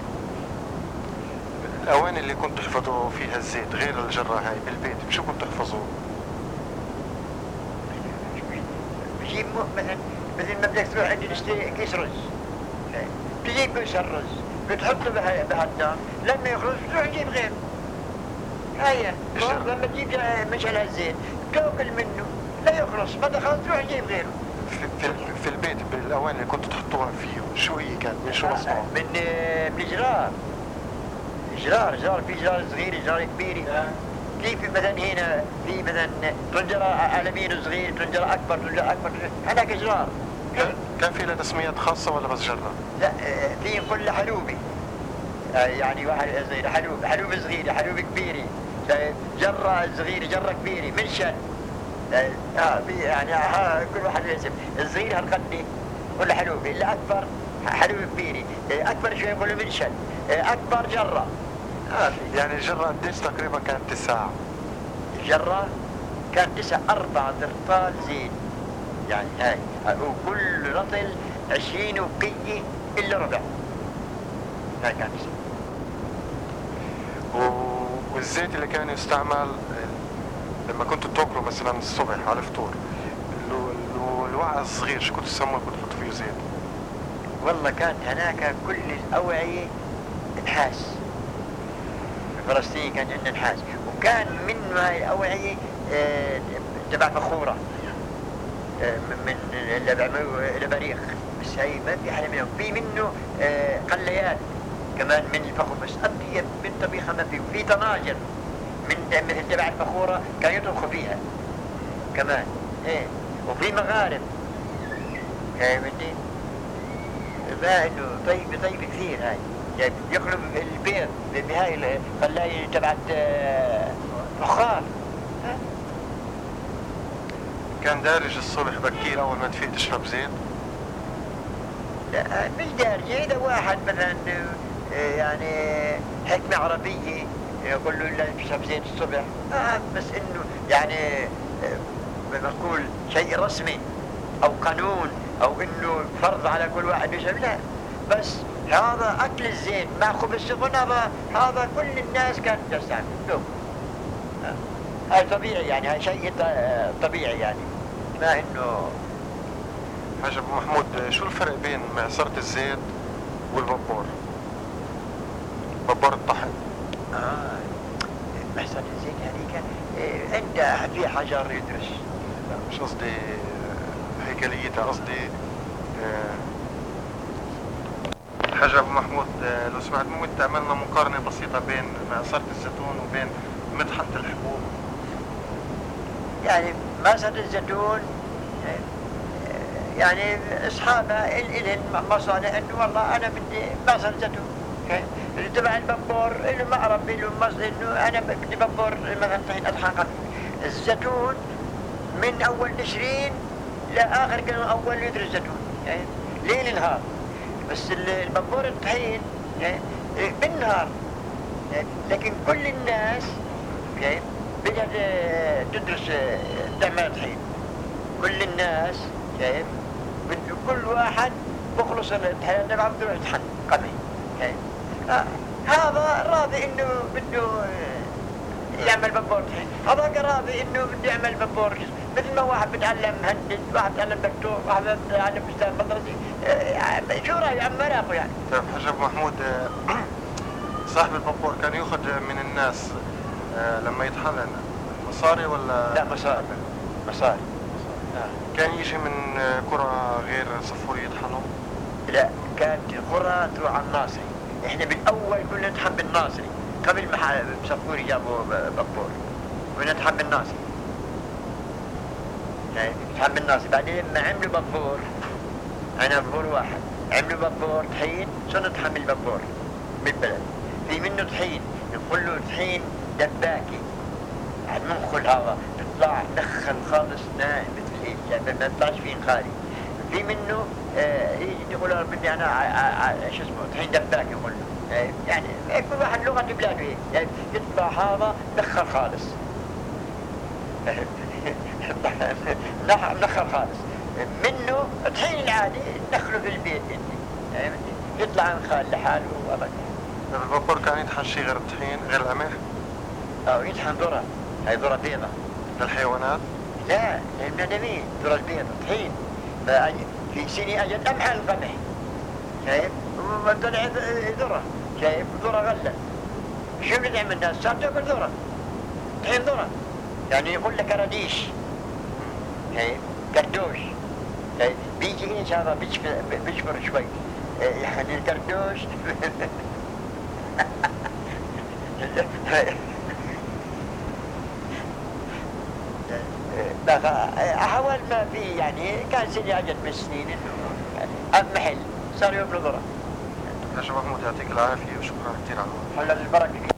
الاواني اللي كنت تحفظوا فيها الزيت غير الجرة هاي بالبيت بشو كنت تحفظوه؟ بجيب مثل ما بدك تروح عندي تشتري كيس رز تجيب كيس الرز بتحطه بهالدار لما يخلص بتروح تجيب غيره. هيا لما تجيب مشعل الزيت تاكل منه لا يخلص بدك خلص تروح تجيب غيره. في البيت بالاواني اللي كنتوا تحطوها فيه شو هي كانت من شو مصنوعه؟ من جرار في جرار صغير جرار كبير. كيف مثلا هنا في مثلا طنجرة على يمين صغير طنجرة أكبر هناك جرار. كان في لها تسميات خاصة ولا بس جرة؟ لا في كل حلوبي يعني واحد صغير حلوب صغير حلوب كبيري جرة صغيرة جرة كبيرة منشن يعني كل واحد اسم الصغير هالقد كل حلوبي اللي أكبر حلوب كبيري أكبر شوي يقولوا منشن أكبر جرة. يعني الجرة قديش تقريبا كانت تساع؟ الجرة كانت 4 ذرطال زيت يعني هاي وكل رطل 20 وقية إلا ربع هاي كانت والزيت اللي كان يستعمل لما كنتوا تاكلوا مثلا الصبح على الفطور الوعاء الصغير شو كنتوا تسموه كنتوا تحطوا فيه زيت؟ والله كانت هناك كل الأوعية نحاس. فلسطين كان عندنا نحاس وكان من هاي الأوعية تبع فخورة من اللي بيعملوا البريق بس هاي ما في حدا منهم. في منه قليات كمان من الفخور بس أطيب من طبيخة ما في. وفي طناجر من مثل تبع الفخورة كان يطبخوا فيها كمان وفي مغارب فهمتني؟ ما انه طيب كثير هاي، يعني يقلب البيض بهاي الخلاية تبعت فخار. كان دارج الصبح بكير أول ما تفيق تشرب زيت؟ لا مش دارجة، إذا واحد مثلا يعني حكمة عربية يقول له لا تشرب زيت الصبح، بس إنه يعني بنقول شيء رسمي أو قانون أو إنه فرض على كل واحد يشرب، لا، بس هذا أكل الزيت مع خبز سخن، هذا كل الناس كانت تستعمل. هاي طبيعي يعني، هاي شيء طبيعي يعني، ما إنه. حاج أبو محمود، شو الفرق بين معصرة الزيت والبابور؟ بابور الطحن. معصرة الزيت هذيك عندها في حجر يدرس. لا مش قصدي هيكليتها، قصدي حاج أبو محمود لو سمحت ممكن تعملنا مقارنة بسيطة بين معصرة الزيتون وبين مطحنة الحبوب؟ يعني معصرة الزيتون يعني اصحابها الهن مصالح انه والله انا بدي معصرة زيتون، تبع البابور له معرب له انه انا بدي بابور مثلا طحين اطحن. الزيتون من اول تشرين لاخر كانوا اول لتر الزيتون يعني ليل نهار، بس البابور الطحين بالنهار، لكن كل الناس بدها تدرس تعمل طحين، كل الناس شايف بده كل واحد بخلص الطحين تبعه بده يطحن قمح. هذا راضي انه بده يعمل بابور طحين، هذاك راضي انه بده يعمل بابور جسم، مثل ما واحد بتعلم مهندس، واحد بتعلم دكتور، واحد بتعلم استاذ مدرسي، شو رايه عم مراقه يعني. طيب حاج أبو محمود، صاحب البابور كان يأخذ من الناس لما يطحن مصاري ولا؟ لا مصاري. كان يجي من قرى غير صفوري يطحنوا؟ لا، كانت القرى تروح على الناصري، احنا بالاول كنا نطحن بالناصري قبل ما صفوري جابوا بابور، كنا نطحن بالناصري، يعني نطحن بالناصري. بعدين لما عملوا بابور، انا بابور واحد عملوا بابور طحين، صرنا نطحن بالبابور بالبلد. في منه طحين نقول له طحين دباكي، المنخل هذا يطلع دخل خالص ناعم مثل الإيد، ما يطلعش فيه خالي. في منه يجي يقول له بدي انا شو اسمه طحين دباكي، يقول له يعني كل واحد لغه بلاده يعني يطلع هذا دخل خالص. نخل خالص منه طحين العادي ندخله في البيت يعني يطلع عن خال لحاله وابدا. البابور كان يطحن شيء غير الطحين غير القمح؟ يطحن ذرة، هاي ذرة بيضة للحيوانات؟ لا للبني ذرة البيضة طحين. في سنة اجت امحى القمح، شايف، وطلع ذرة، شايف، ذرة غلة. شو اللي نعمل الناس؟ صار تاكل ذرة، طحين ذرة، يعني يقول لك رديش، شايف، كردوش، شايف، بيجي ان شاء الله بيشفر شوي يعني الكردوش. أحوال ما في يعني كان سني عجت بالسنين إنه محل صار يوم نظرة. حاج محمود يعطيك العافية وشكرا كثير على الوقت. الله البركة.